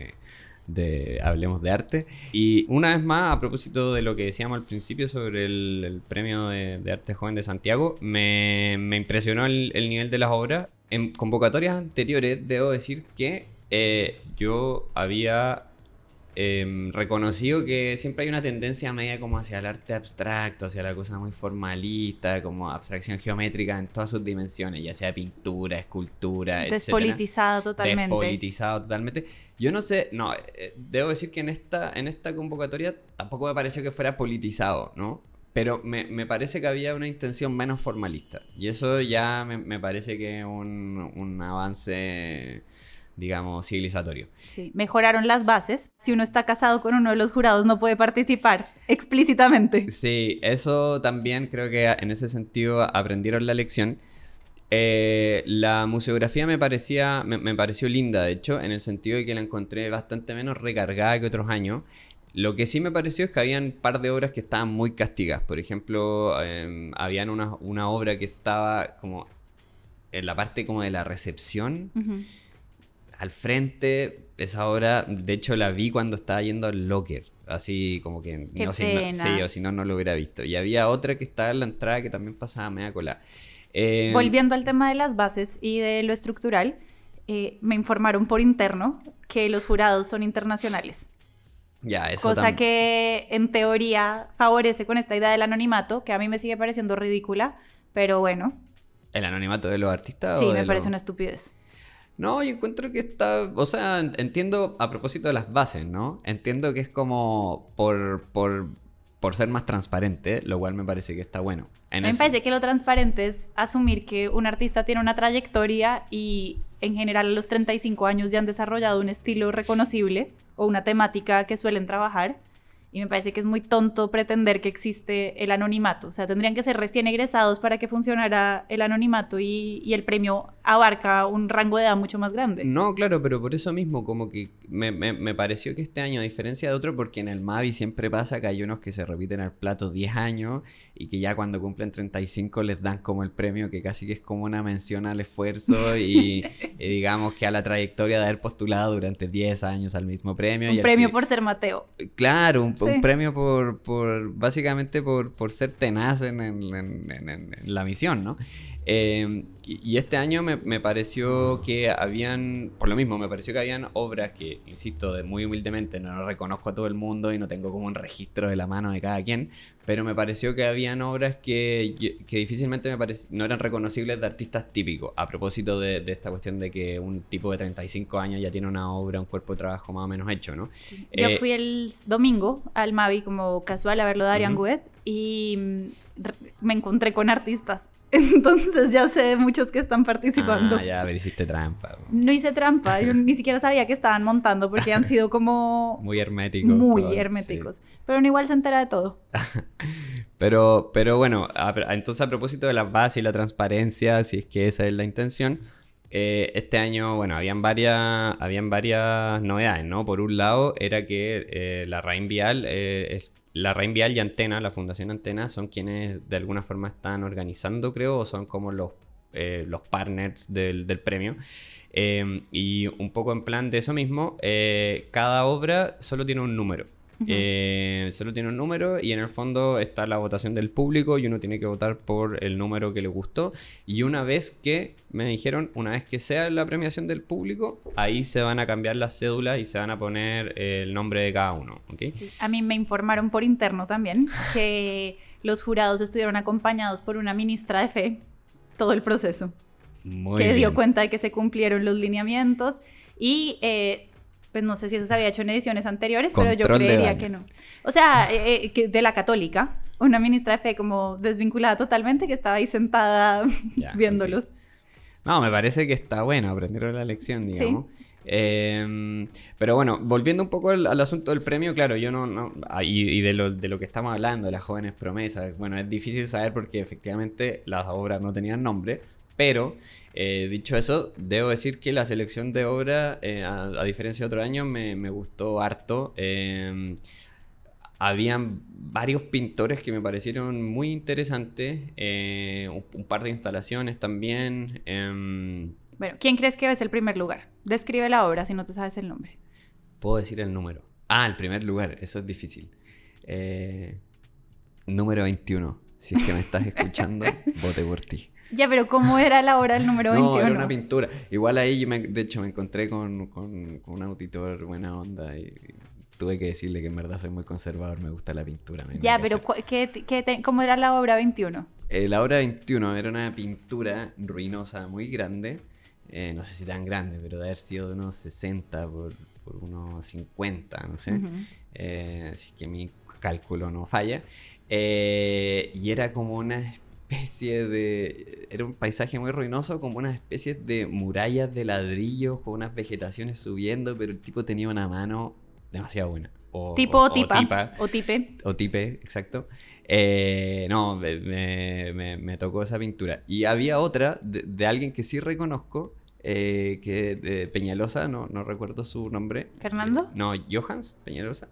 de Hablemos de Arte. Y una vez más, a propósito de lo que decíamos al principio sobre el premio de arte joven de Santiago, me impresionó el nivel de las obras. En convocatorias anteriores debo decir que yo había reconocido que siempre hay una tendencia media como hacia el arte abstracto, hacia la cosa muy formalista, como abstracción geométrica en todas sus dimensiones, ya sea pintura, escultura, despolitizado totalmente. Despolitizado totalmente. Yo no sé, no, debo decir que en esta convocatoria tampoco me pareció que fuera politizado, ¿no? Pero me parece que había una intención menos formalista. Y eso ya me parece que es un avance, digamos, civilizatorio. Sí, mejoraron las bases. Si uno está casado con uno de los jurados no puede participar explícitamente. Sí, eso también creo que en ese sentido aprendieron la lección. La museografía me pareció linda, de hecho, en el sentido de que la encontré bastante menos recargada que otros años. Lo que sí me pareció es que habían un par de obras que estaban muy castigadas. Por ejemplo, habían una obra que estaba como en la parte como de la recepción. Uh-huh. Al frente, esa obra, de hecho la vi cuando estaba yendo al locker. Así como que Qué no, pena. sí, o si no, no lo hubiera visto. Y había otra que estaba en la entrada que también pasaba media cola. Volviendo al tema de las bases y de lo estructural, me informaron por interno que los jurados son internacionales. Ya, eso cosa que en teoría favorece con esta idea del anonimato, que a mí me sigue pareciendo ridícula, pero bueno. ¿El anonimato de los artistas? Sí, me parece una estupidez. No, yo encuentro que está, o sea, entiendo a propósito de las bases, ¿no? Entiendo que es como por ser más transparente, lo cual me parece que está bueno. A mí me parece que lo transparente es asumir que un artista tiene una trayectoria y en general a los 35 años ya han desarrollado un estilo reconocible o una temática que suelen trabajar. Y me parece que es muy tonto pretender que existe el anonimato. O sea, tendrían que ser recién egresados para que funcionara el anonimato y el premio abarca un rango de edad mucho más grande. No, claro, pero por eso mismo como que me pareció que este año, a diferencia de otro, porque en el Mavi siempre pasa que hay unos que se repiten al plato 10 años y que ya cuando cumplen 35 les dan como el premio que casi que es como una mención al esfuerzo y digamos que a la trayectoria de haber postulado durante 10 años al mismo premio. Un premio por ser Mateo. Claro, un premio por básicamente por ser tenaz en la misión, ¿no? Y este año me pareció que habían, por lo mismo, me pareció que habían obras que, insisto, muy humildemente no reconozco a todo el mundo y no tengo como un registro de la mano de cada quien, pero me pareció que habían obras que difícilmente no eran reconocibles de artistas típicos, a propósito de esta cuestión de que un tipo de 35 años ya tiene una obra, un cuerpo de trabajo más o menos hecho, ¿no? Yo fui el domingo al Mavi como casual a verlo de Ariane Gouet y me encontré con artistas. Entonces ya sé de muchos que están participando. Ah, ya, pero hiciste trampa. No hice trampa, yo ni siquiera sabía que estaban montando porque han sido como... muy herméticos. Muy herméticos. Sí. Pero uno igual se entera de todo. pero bueno, entonces a propósito de las bases y la transparencia, si es que esa es la intención, este año, bueno, habían varias novedades, ¿no? Por un lado era que la Raín Vial y Antena, la Fundación Antena, son quienes de alguna forma están organizando, creo, o son como los partners del premio. Y un poco en plan de eso mismo, cada obra solo tiene un número. Solo tiene un número y en el fondo está la votación del público y uno tiene que votar por el número que le gustó. Y una vez que sea la premiación del público, ahí se van a cambiar las cédulas y se van a poner el nombre de cada uno, ¿okay? Sí. A mí me informaron por interno también que los jurados estuvieron acompañados por una ministra de fe todo el proceso. Muy que bien. dio cuenta de que se cumplieron los lineamientos y... pues no sé si eso se había hecho en ediciones anteriores, pero yo creería que no. O sea, que de la católica, una ministra de fe como desvinculada totalmente, que estaba ahí sentada ya, viéndolos. Okay. No, me parece que está bueno aprender la lección, digamos. Sí. Pero bueno, volviendo un poco al asunto del premio, claro, yo y de lo que estamos hablando, de las jóvenes promesas, bueno, es difícil saber porque efectivamente las obras no tenían nombre, Pero, dicho eso, debo decir que la selección de obra, a diferencia de otro año, me gustó harto. Habían varios pintores que me parecieron muy interesantes, un par de instalaciones también. Bueno, ¿quién crees que es el primer lugar? Describe la obra si no te sabes el nombre. Puedo decir el número. El primer lugar, eso es difícil. Número 21. Si es que me estás escuchando, vote por ti. Ya, pero ¿cómo era la obra del número 21? No, era una pintura. Igual ahí, de hecho, me encontré con un auditor buena onda y tuve que decirle que en verdad soy muy conservador, me gusta la pintura. Ya, pero ¿cómo era la obra 21? La obra 21 era una pintura ruinosa muy grande. No sé si tan grande, pero de haber sido de unos 60 por unos 50, no sé. Así que mi cálculo no falla. Y era como una especie de... Era un paisaje muy ruinoso, como una especie de murallas de ladrillos con unas vegetaciones subiendo, pero el tipo tenía una mano demasiado buena. O tipe, exacto. No, me tocó esa pintura. Y había otra de alguien que sí reconozco, que de Peñalosa, no recuerdo su nombre. ¿Fernando? No, Johans Peñalosa.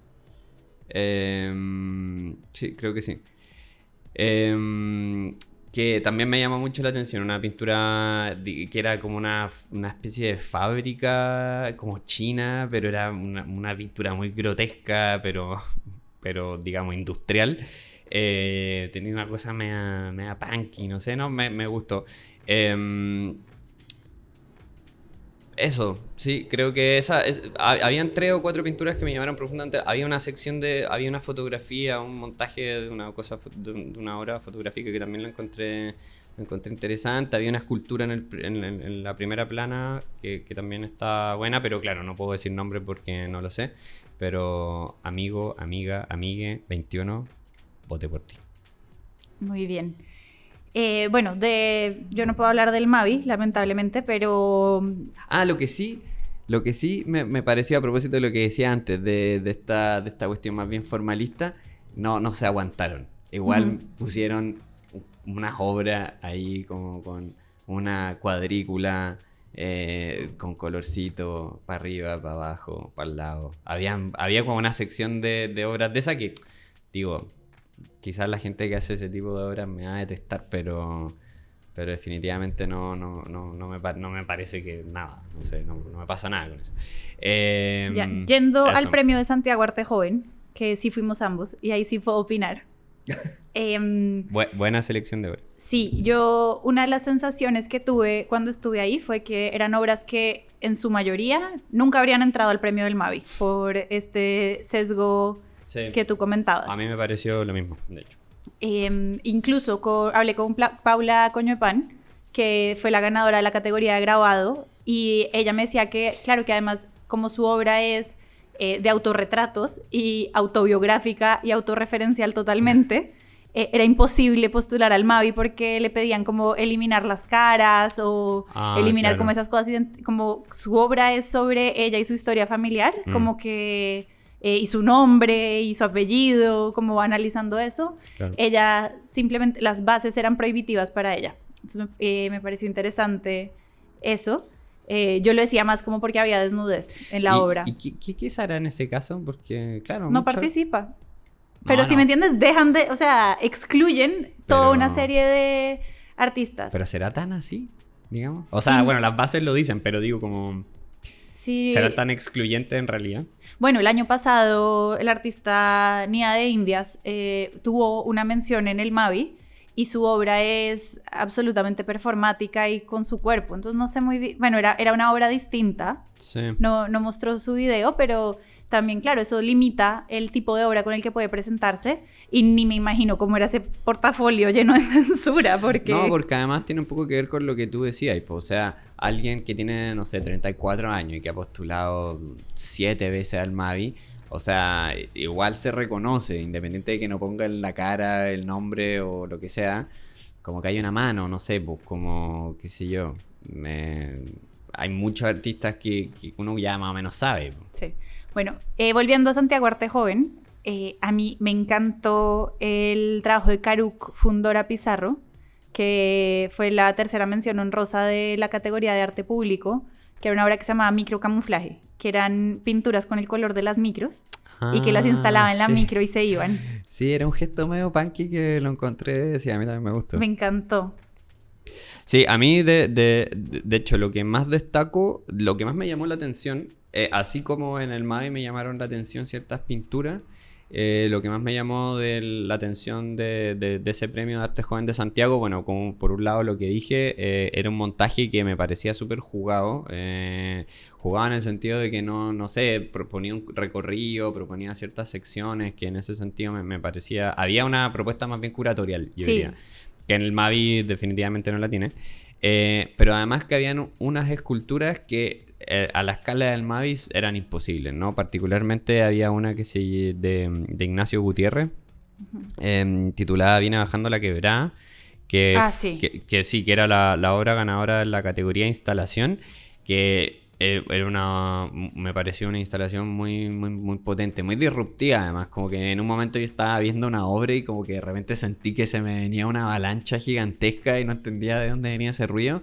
Sí, creo que sí. Que también me llamó mucho la atención, una pintura que era como una especie de fábrica como china, pero era una pintura muy grotesca, pero digamos industrial. Tenía una cosa media punky, no sé, no me gustó. Eso, sí, creo que habían 3 o 4 pinturas que me llamaron profundamente. Había una sección había una fotografía, un montaje de una cosa, de una obra fotográfica que también la encontré interesante. Había una escultura en la primera plana que también está buena, pero claro, no puedo decir nombre porque no lo sé. Pero amigo, amiga, amigue, 21, vote por ti. Muy bien. Bueno, yo no puedo hablar del Mavi, lamentablemente, pero... Lo que sí me pareció, a propósito de lo que decía antes, de esta cuestión más bien formalista, no se aguantaron. Igual pusieron unas obras ahí como con una cuadrícula, con colorcito para arriba, para abajo, para el lado. Había como una sección de obras de esa que, digo... Quizás la gente que hace ese tipo de obras me va a detestar, pero definitivamente no me parece que nada, no sé, no me pasa nada con eso. Yendo al premio de Santiago Arte Joven, que sí fuimos ambos, y ahí sí puedo opinar. Buena selección de obras. Sí, una de las sensaciones que tuve cuando estuve ahí fue que eran obras que en su mayoría nunca habrían entrado al premio del Mavi, por este sesgo... Sí, que tú comentabas. A mí me pareció lo mismo, de hecho. Incluso hablé con Paula Coñopan, que fue la ganadora de la categoría de grabado, y ella me decía que, claro, que además, como su obra es de autorretratos y autobiográfica y autorreferencial totalmente, era imposible postular al Mavi porque le pedían como eliminar las caras o eliminar claro. Como esas cosas, como su obra es sobre ella y su historia familiar, como que... y su nombre y su apellido, como va analizando eso, claro. Ella simplemente, las bases eran prohibitivas para ella. Entonces, me pareció interesante eso. Yo lo decía más como porque había desnudez en la obra. ¿Y qué se hará en ese caso? Porque, claro... No participa. Pero si me entiendes, excluyen toda una serie de artistas. ¿Pero será tan así, digamos? O sea, bueno, las bases lo dicen, pero digo como... Sí. ¿Será tan excluyente en realidad? Bueno, el año pasado el artista Nia de Indias tuvo una mención en el Mavi y su obra es absolutamente performática y con su cuerpo. Entonces no sé muy bien, bueno, era una obra distinta. Sí. No mostró su video, pero también, claro, eso limita el tipo de obra con el que puede presentarse y ni me imagino cómo era ese portafolio lleno de censura, porque... No, porque además tiene un poco que ver con lo que tú decías, o sea, alguien que tiene, no sé, 34 años y que ha postulado 7 veces al Mavi, o sea, igual se reconoce, independiente de que no ponga en la cara el nombre o lo que sea, como que hay una mano, no sé, pues como, qué sé yo, hay muchos artistas que uno ya más o menos sabe. Sí. Bueno, volviendo a Santiago Arte Joven, a mí me encantó el trabajo de Karuk Fundora Pizarro, que fue la tercera mención honrosa de la categoría de arte público, que era una obra que se llamaba Microcamuflaje, que eran pinturas con el color de las micros y que las instalaba en la micro y se iban. Sí, era un gesto medio punky que lo encontré, sí, a mí también me gustó. Me encantó. Sí, a mí de hecho lo que más destaco, lo que más me llamó la atención, así como en el MAVI me llamaron la atención ciertas pinturas, lo que más me llamó la atención de ese premio de arte joven de Santiago, bueno, como por un lado lo que dije, era un montaje que me parecía súper jugado, jugado en el sentido de que no sé, proponía un recorrido, proponía ciertas secciones, que en ese sentido me parecía, había una propuesta más bien curatorial, yo diría, que en el MAVI definitivamente no la tiene, pero además que habían unas esculturas que a la escala del Mavis eran imposibles, ¿no? Particularmente había una de Ignacio Gutiérrez, titulada Viene bajando la quebrada, que era la obra ganadora de la categoría instalación, que me pareció una instalación muy, muy, muy potente, muy disruptiva además, como que en un momento yo estaba viendo una obra y como que de repente sentí que se me venía una avalancha gigantesca y no entendía de dónde venía ese ruido.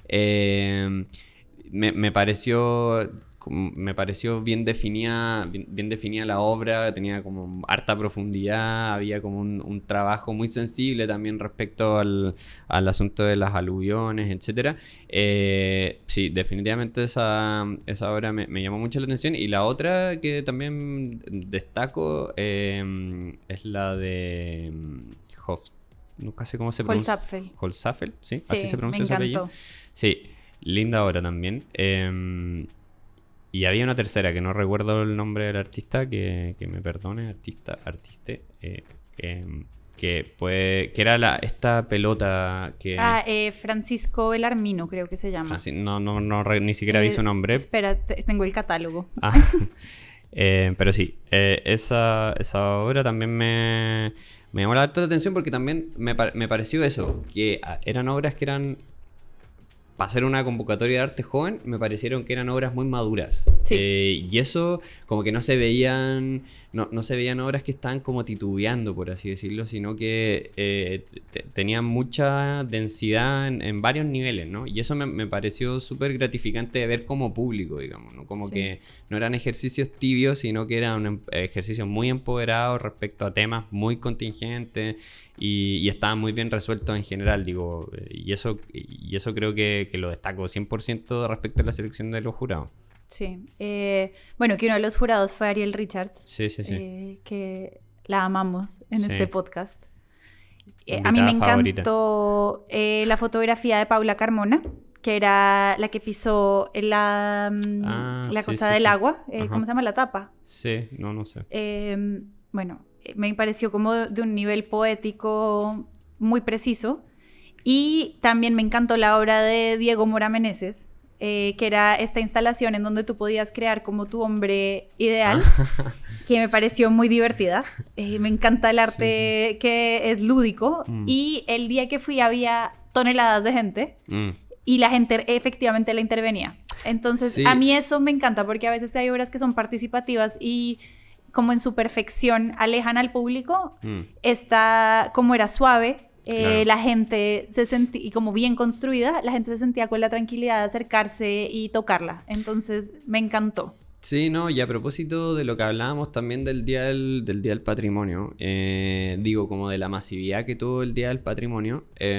Me pareció bien definida la obra, tenía como harta profundidad, había como un trabajo muy sensible también respecto al asunto de las aluviones, etcétera. Sí, definitivamente esa obra me llamó mucho la atención. Y la otra que también destaco es la de nunca sé cómo se pronuncia. Holzapfel, ¿sí? Así se pronuncia su apellido. Sí, linda obra también. Y había una tercera que no recuerdo el nombre del artista, que me perdone, artiste, que era esta pelota que... Francisco Belarmino creo que se llama. Ni siquiera vi su nombre. Espera, tengo el catálogo. Pero sí, esa obra también me llamó la atención porque también me pareció eso, que eran obras que eran... Para hacer una convocatoria de arte joven, me parecieron que eran obras muy maduras. Sí. Y eso, como que no se veían obras que estaban como titubeando, por así decirlo, sino que tenían mucha densidad en varios niveles, ¿no? Y eso me pareció súper gratificante de ver como público, digamos, ¿no? Como que no eran ejercicios tibios, sino que eran ejercicios muy empoderados respecto a temas muy contingentes y estaban muy bien resueltos en general, digo, y eso creo que lo destaco 100% respecto a la selección de los jurados. Sí, bueno, que uno de los jurados fue Ariel Richards, sí. Que la amamos en este podcast. A mí me encantó la fotografía de Paula Carmona, que era la que pisó la cosa del agua, ¿cómo se llama? La tapa. Sí, no sé. Bueno, me pareció como de un nivel poético muy preciso. Y también me encantó la obra de Diego Mora Meneses, que era esta instalación en donde tú podías crear como tu hombre ideal, que me pareció muy divertida. Me encanta el arte que es lúdico. Y el día que fui había toneladas de gente y la gente efectivamente la intervenía. Entonces, a mí eso me encanta porque a veces hay obras que son participativas y como en su perfección alejan al público. Esta, como era suave, claro. La gente se sentía, y como bien construida, la gente se sentía con la tranquilidad de acercarse y tocarla. Entonces me encantó. Sí, no, y a propósito de lo que hablábamos también del Día del Patrimonio, digo, como de la masividad que tuvo el Día del Patrimonio,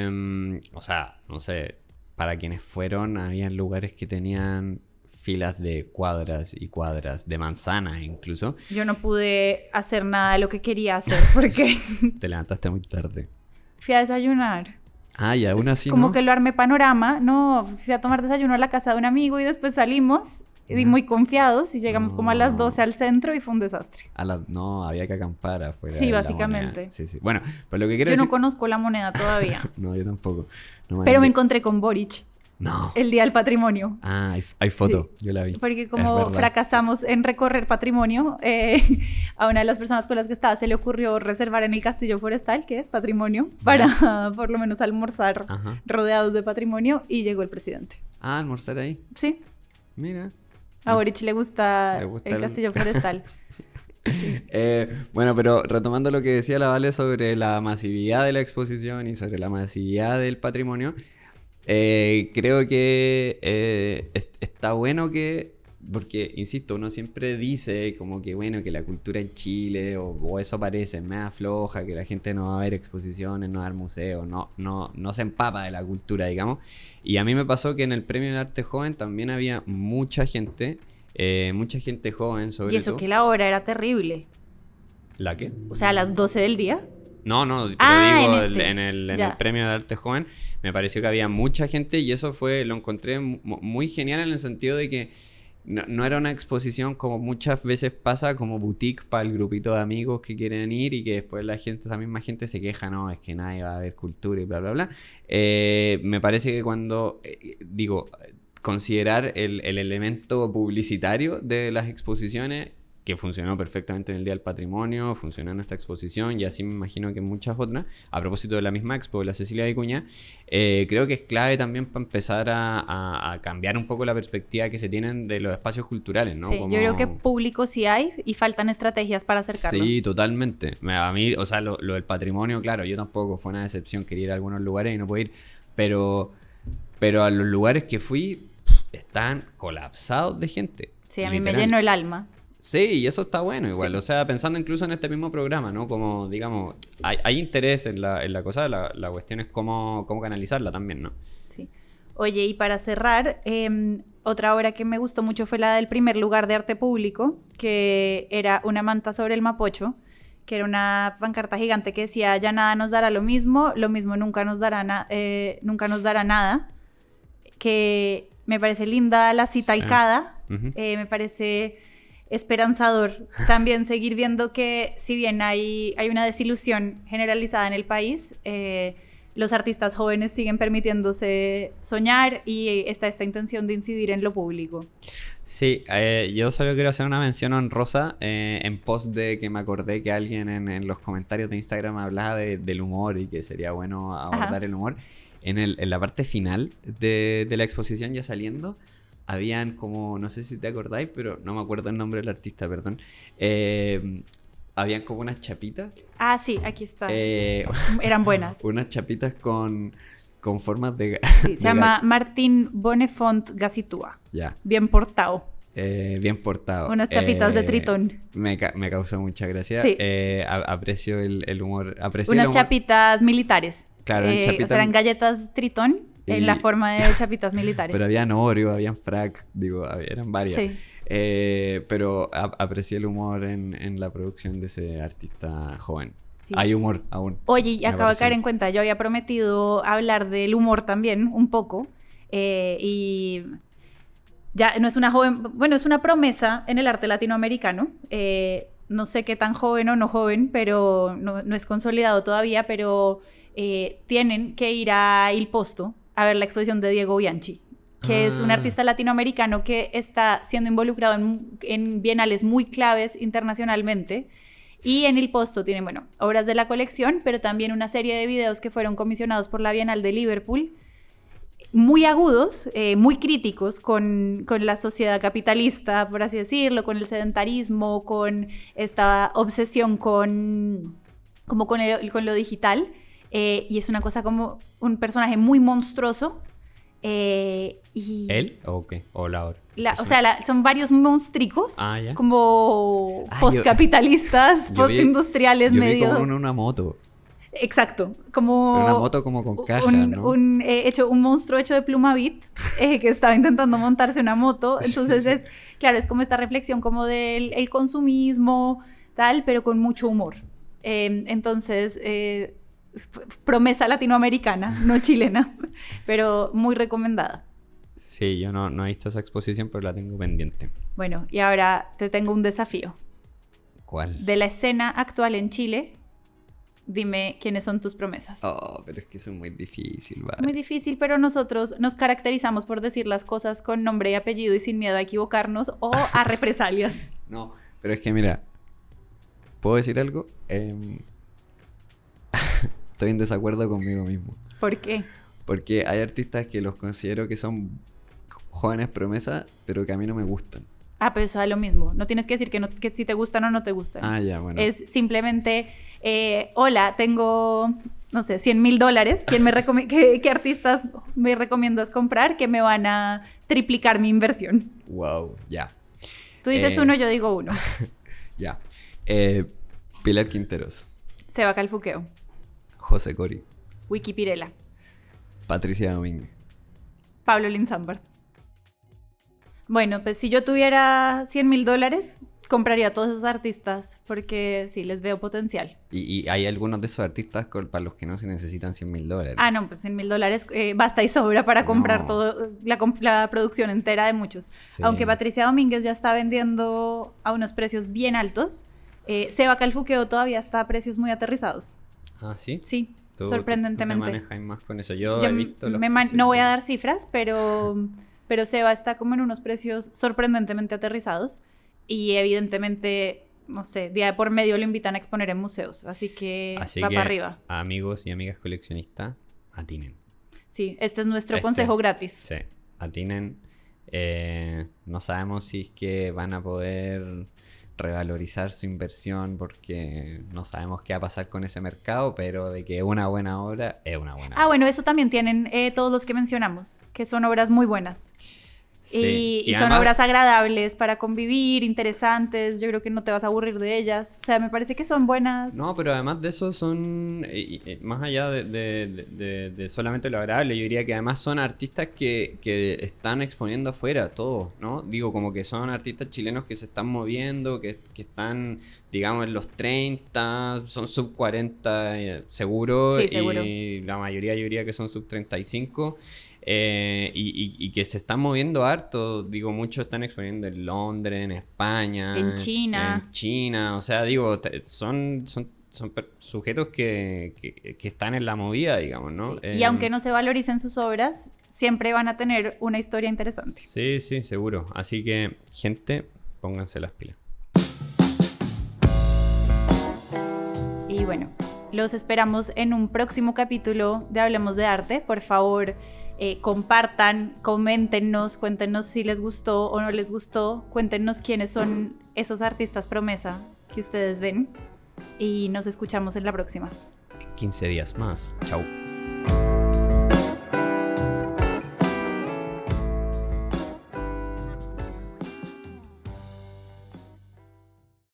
o sea, no sé, para quienes fueron, habían lugares que tenían filas de cuadras y cuadras, de manzanas incluso. Yo no pude hacer nada de lo que quería hacer porque... Te levantaste muy tarde. Fui a desayunar. Y aún así como no. que lo armé panorama. No, fui a tomar desayuno a la casa de un amigo y después salimos y muy confiados y llegamos como a las 12 al centro y fue un desastre. No, había que acampar afuera. Sí, básicamente. Sí. Bueno, pues lo que quiero decir... Yo no conozco la moneda todavía. No, yo tampoco. No, pero me encontré con Boric. No. El Día del Patrimonio. Hay foto, yo la vi. Porque como fracasamos en recorrer patrimonio, a una de las personas con las que estaba se le ocurrió reservar en el Castillo Forestal, que es patrimonio, para por lo menos almorzar rodeados de patrimonio, y llegó el presidente. ¿Almorzar ahí? Sí. Mira. A Boric le gusta el Castillo Forestal. Bueno, pero retomando lo que decía la Vale sobre la masividad de la exposición y sobre la masividad del patrimonio, creo que está bueno que, porque, insisto, uno siempre dice como que, bueno, que la cultura en Chile, o eso parece, me afloja, que la gente no va a ver exposiciones, no va a ver museos, no se empapa de la cultura, digamos. Y a mí me pasó que en el Premio del Arte Joven también había mucha gente joven, sobre todo. Y eso que la hora era terrible. ¿La qué? O sea, a las 12 del día. No, te lo digo, en el Premio de Arte Joven me pareció que había mucha gente y eso lo encontré muy genial en el sentido de que no era una exposición como muchas veces pasa, como boutique para el grupito de amigos que quieren ir y que después esa misma gente se queja, no, es que nadie va a ver cultura y bla, bla, bla. Me parece que cuando, considerar el elemento publicitario de las exposiciones, que funcionó perfectamente en el Día del Patrimonio, funcionó en esta exposición y así me imagino que en muchas otras, a propósito de la misma expo, la Cecilia Vicuña, creo que es clave también para empezar a cambiar un poco la perspectiva que se tienen de los espacios culturales, ¿no? Sí, yo creo que público sí hay y faltan estrategias para acercarlo. Sí, totalmente. A mí, o sea, lo del patrimonio, claro, yo tampoco, fue una decepción, quería ir a algunos lugares y no pude ir, pero a los lugares que fui están colapsados de gente. Sí, a mí me llenó el alma. Sí, y eso está bueno igual, sí. O sea, pensando incluso en este mismo programa, ¿no? Como, digamos, hay interés en la cosa, la cuestión es cómo canalizarla también, ¿no? Sí. Oye, y para cerrar, otra obra que me gustó mucho fue la del primer lugar de arte público, que era una manta sobre el Mapocho, que era una pancarta gigante que decía, ya nada nos dará lo mismo nunca nos dará nada, que me parece linda la cita alcada, me parece esperanzador también seguir viendo que si bien hay una desilusión generalizada en el país, los artistas jóvenes siguen permitiéndose soñar y está esta intención de incidir en lo público. Sí, yo solo quiero hacer una mención honrosa en pos de que me acordé que alguien en los comentarios de Instagram hablaba del humor y que sería bueno abordar el humor. En la parte final de la exposición ya saliendo, habían como, no sé si te acordáis, pero no me acuerdo el nombre del artista, perdón. Habían como unas chapitas. Ah, sí, aquí está. Eran buenas. Unas chapitas con formas de... Sí, se llama Martín Bonefont Gacitúa. Ya. Bien portado. Bien portado. Unas chapitas de Tritón. Me causó mucha gracia. Sí. Aprecio el humor. Unas chapitas militares. Claro, chapitas... eran galletas Tritón en la forma de chapitas militares. Pero habían Oreo, habían Frac, eran varias. Sí. Pero aprecié el humor en la producción de ese artista joven. Sí. Hay humor aún. Oye, y acabo de caer en cuenta, yo había prometido hablar del humor también, un poco, y ya no es una joven, bueno, es una promesa en el arte latinoamericano, no sé qué tan joven o no joven, pero no es consolidado todavía, pero tienen que ir a Il Posto a ver la exposición de Diego Bianchi, que es un artista latinoamericano que está siendo involucrado en bienales muy claves internacionalmente. Y en Il Posto tienen, bueno, obras de la colección, pero también una serie de videos que fueron comisionados por la Bienal de Liverpool, muy agudos, muy críticos con la sociedad capitalista, por así decirlo, con el sedentarismo, con esta obsesión con lo digital. Y es una cosa como un personaje muy monstruoso. Y ¿Él o qué? ¿O la obra? Son varios monstruos, ¿ya? como postcapitalistas, postindustriales, yo medio... vi como una moto. Exacto, como... Pero una moto como con caja, ¿no? Un monstruo hecho de Plumavit, que estaba intentando montarse una moto. Entonces es como esta reflexión como del el consumismo, tal, pero con mucho humor. Entonces... promesa latinoamericana, no chilena, pero muy recomendada. Sí, yo no he visto esa exposición, pero la tengo pendiente. Bueno, y ahora te tengo un desafío. ¿Cuál? De la escena actual en Chile, dime quiénes son tus promesas. Oh, pero es que eso es muy difícil, ¿vale? Es muy difícil, pero nosotros nos caracterizamos por decir las cosas con nombre y apellido y sin miedo a equivocarnos o a represalias. No, pero es que mira, ¿puedo decir algo? Estoy en desacuerdo conmigo mismo. ¿Por qué? Porque hay artistas que los considero que son jóvenes promesas, pero que a mí no me gustan. Ah, pero eso da lo mismo. No tienes que decir que si te gustan o no te gustan. Ah, ya, bueno. Es simplemente, hola, tengo, no sé, $100,000. ¿Qué artistas me recomiendas comprar que me van a triplicar mi inversión? Wow, ya. Tú dices uno, yo digo uno. Ya. Pilar Quinteros. Seba Calfuqueo. José Cori. Wiki Pirela. Patricia Domínguez. Pablo Linzambard. Bueno, pues si yo tuviera $100,000, compraría a todos esos artistas porque sí, les veo potencial. Y hay algunos de esos artistas para los que no se necesitan $100,000. Ah, no, pues $100,000 basta y sobra para comprar todo la producción entera de muchos. Sí. Aunque Patricia Domínguez ya está vendiendo a unos precios bien altos, Seba Calfuqueo todavía está a precios muy aterrizados. ¿Ah, sí? Sí, sorprendentemente. ¿Tú te manejas más con eso? Yo he visto los no voy a dar cifras, pero Seba está como en unos precios sorprendentemente aterrizados y evidentemente, no sé, día de por medio lo invitan a exponer en museos, así que va para arriba. Amigos y amigas coleccionistas, atinen. Sí, este es nuestro consejo gratis. Sí, atinen. No sabemos si es que van a poder revalorizar su inversión porque no sabemos qué va a pasar con ese mercado, pero de que es una buena obra, es una buena obra. Bueno, eso también tienen todos los que mencionamos, que son obras muy buenas. Sí, y son además, obras agradables para convivir, interesantes, yo creo que no te vas a aburrir de ellas, o sea, me parece que son buenas. No, pero además de eso son, más allá de solamente lo agradable, yo diría que además son artistas que están exponiendo afuera todo, ¿no? Digo, como que son artistas chilenos que se están moviendo, que están, digamos, en los 30, son sub 40 seguro, sí, seguro, y la mayoría yo diría que son sub 35. Y que se están moviendo harto, digo, muchos están exponiendo en Londres, en España, en China, o sea, digo, son sujetos que están en la movida, digamos, ¿no? Sí. Y aunque no se valoricen sus obras, siempre van a tener una historia interesante. Sí, sí, seguro. Así que, gente, pónganse las pilas. Y bueno, los esperamos en un próximo capítulo de Hablemos de Arte. Por favor, compartan, coméntenos, cuéntenos si les gustó o no les gustó, cuéntenos quiénes son esos artistas promesa que ustedes ven y nos escuchamos en la próxima. 15 días más. Chau.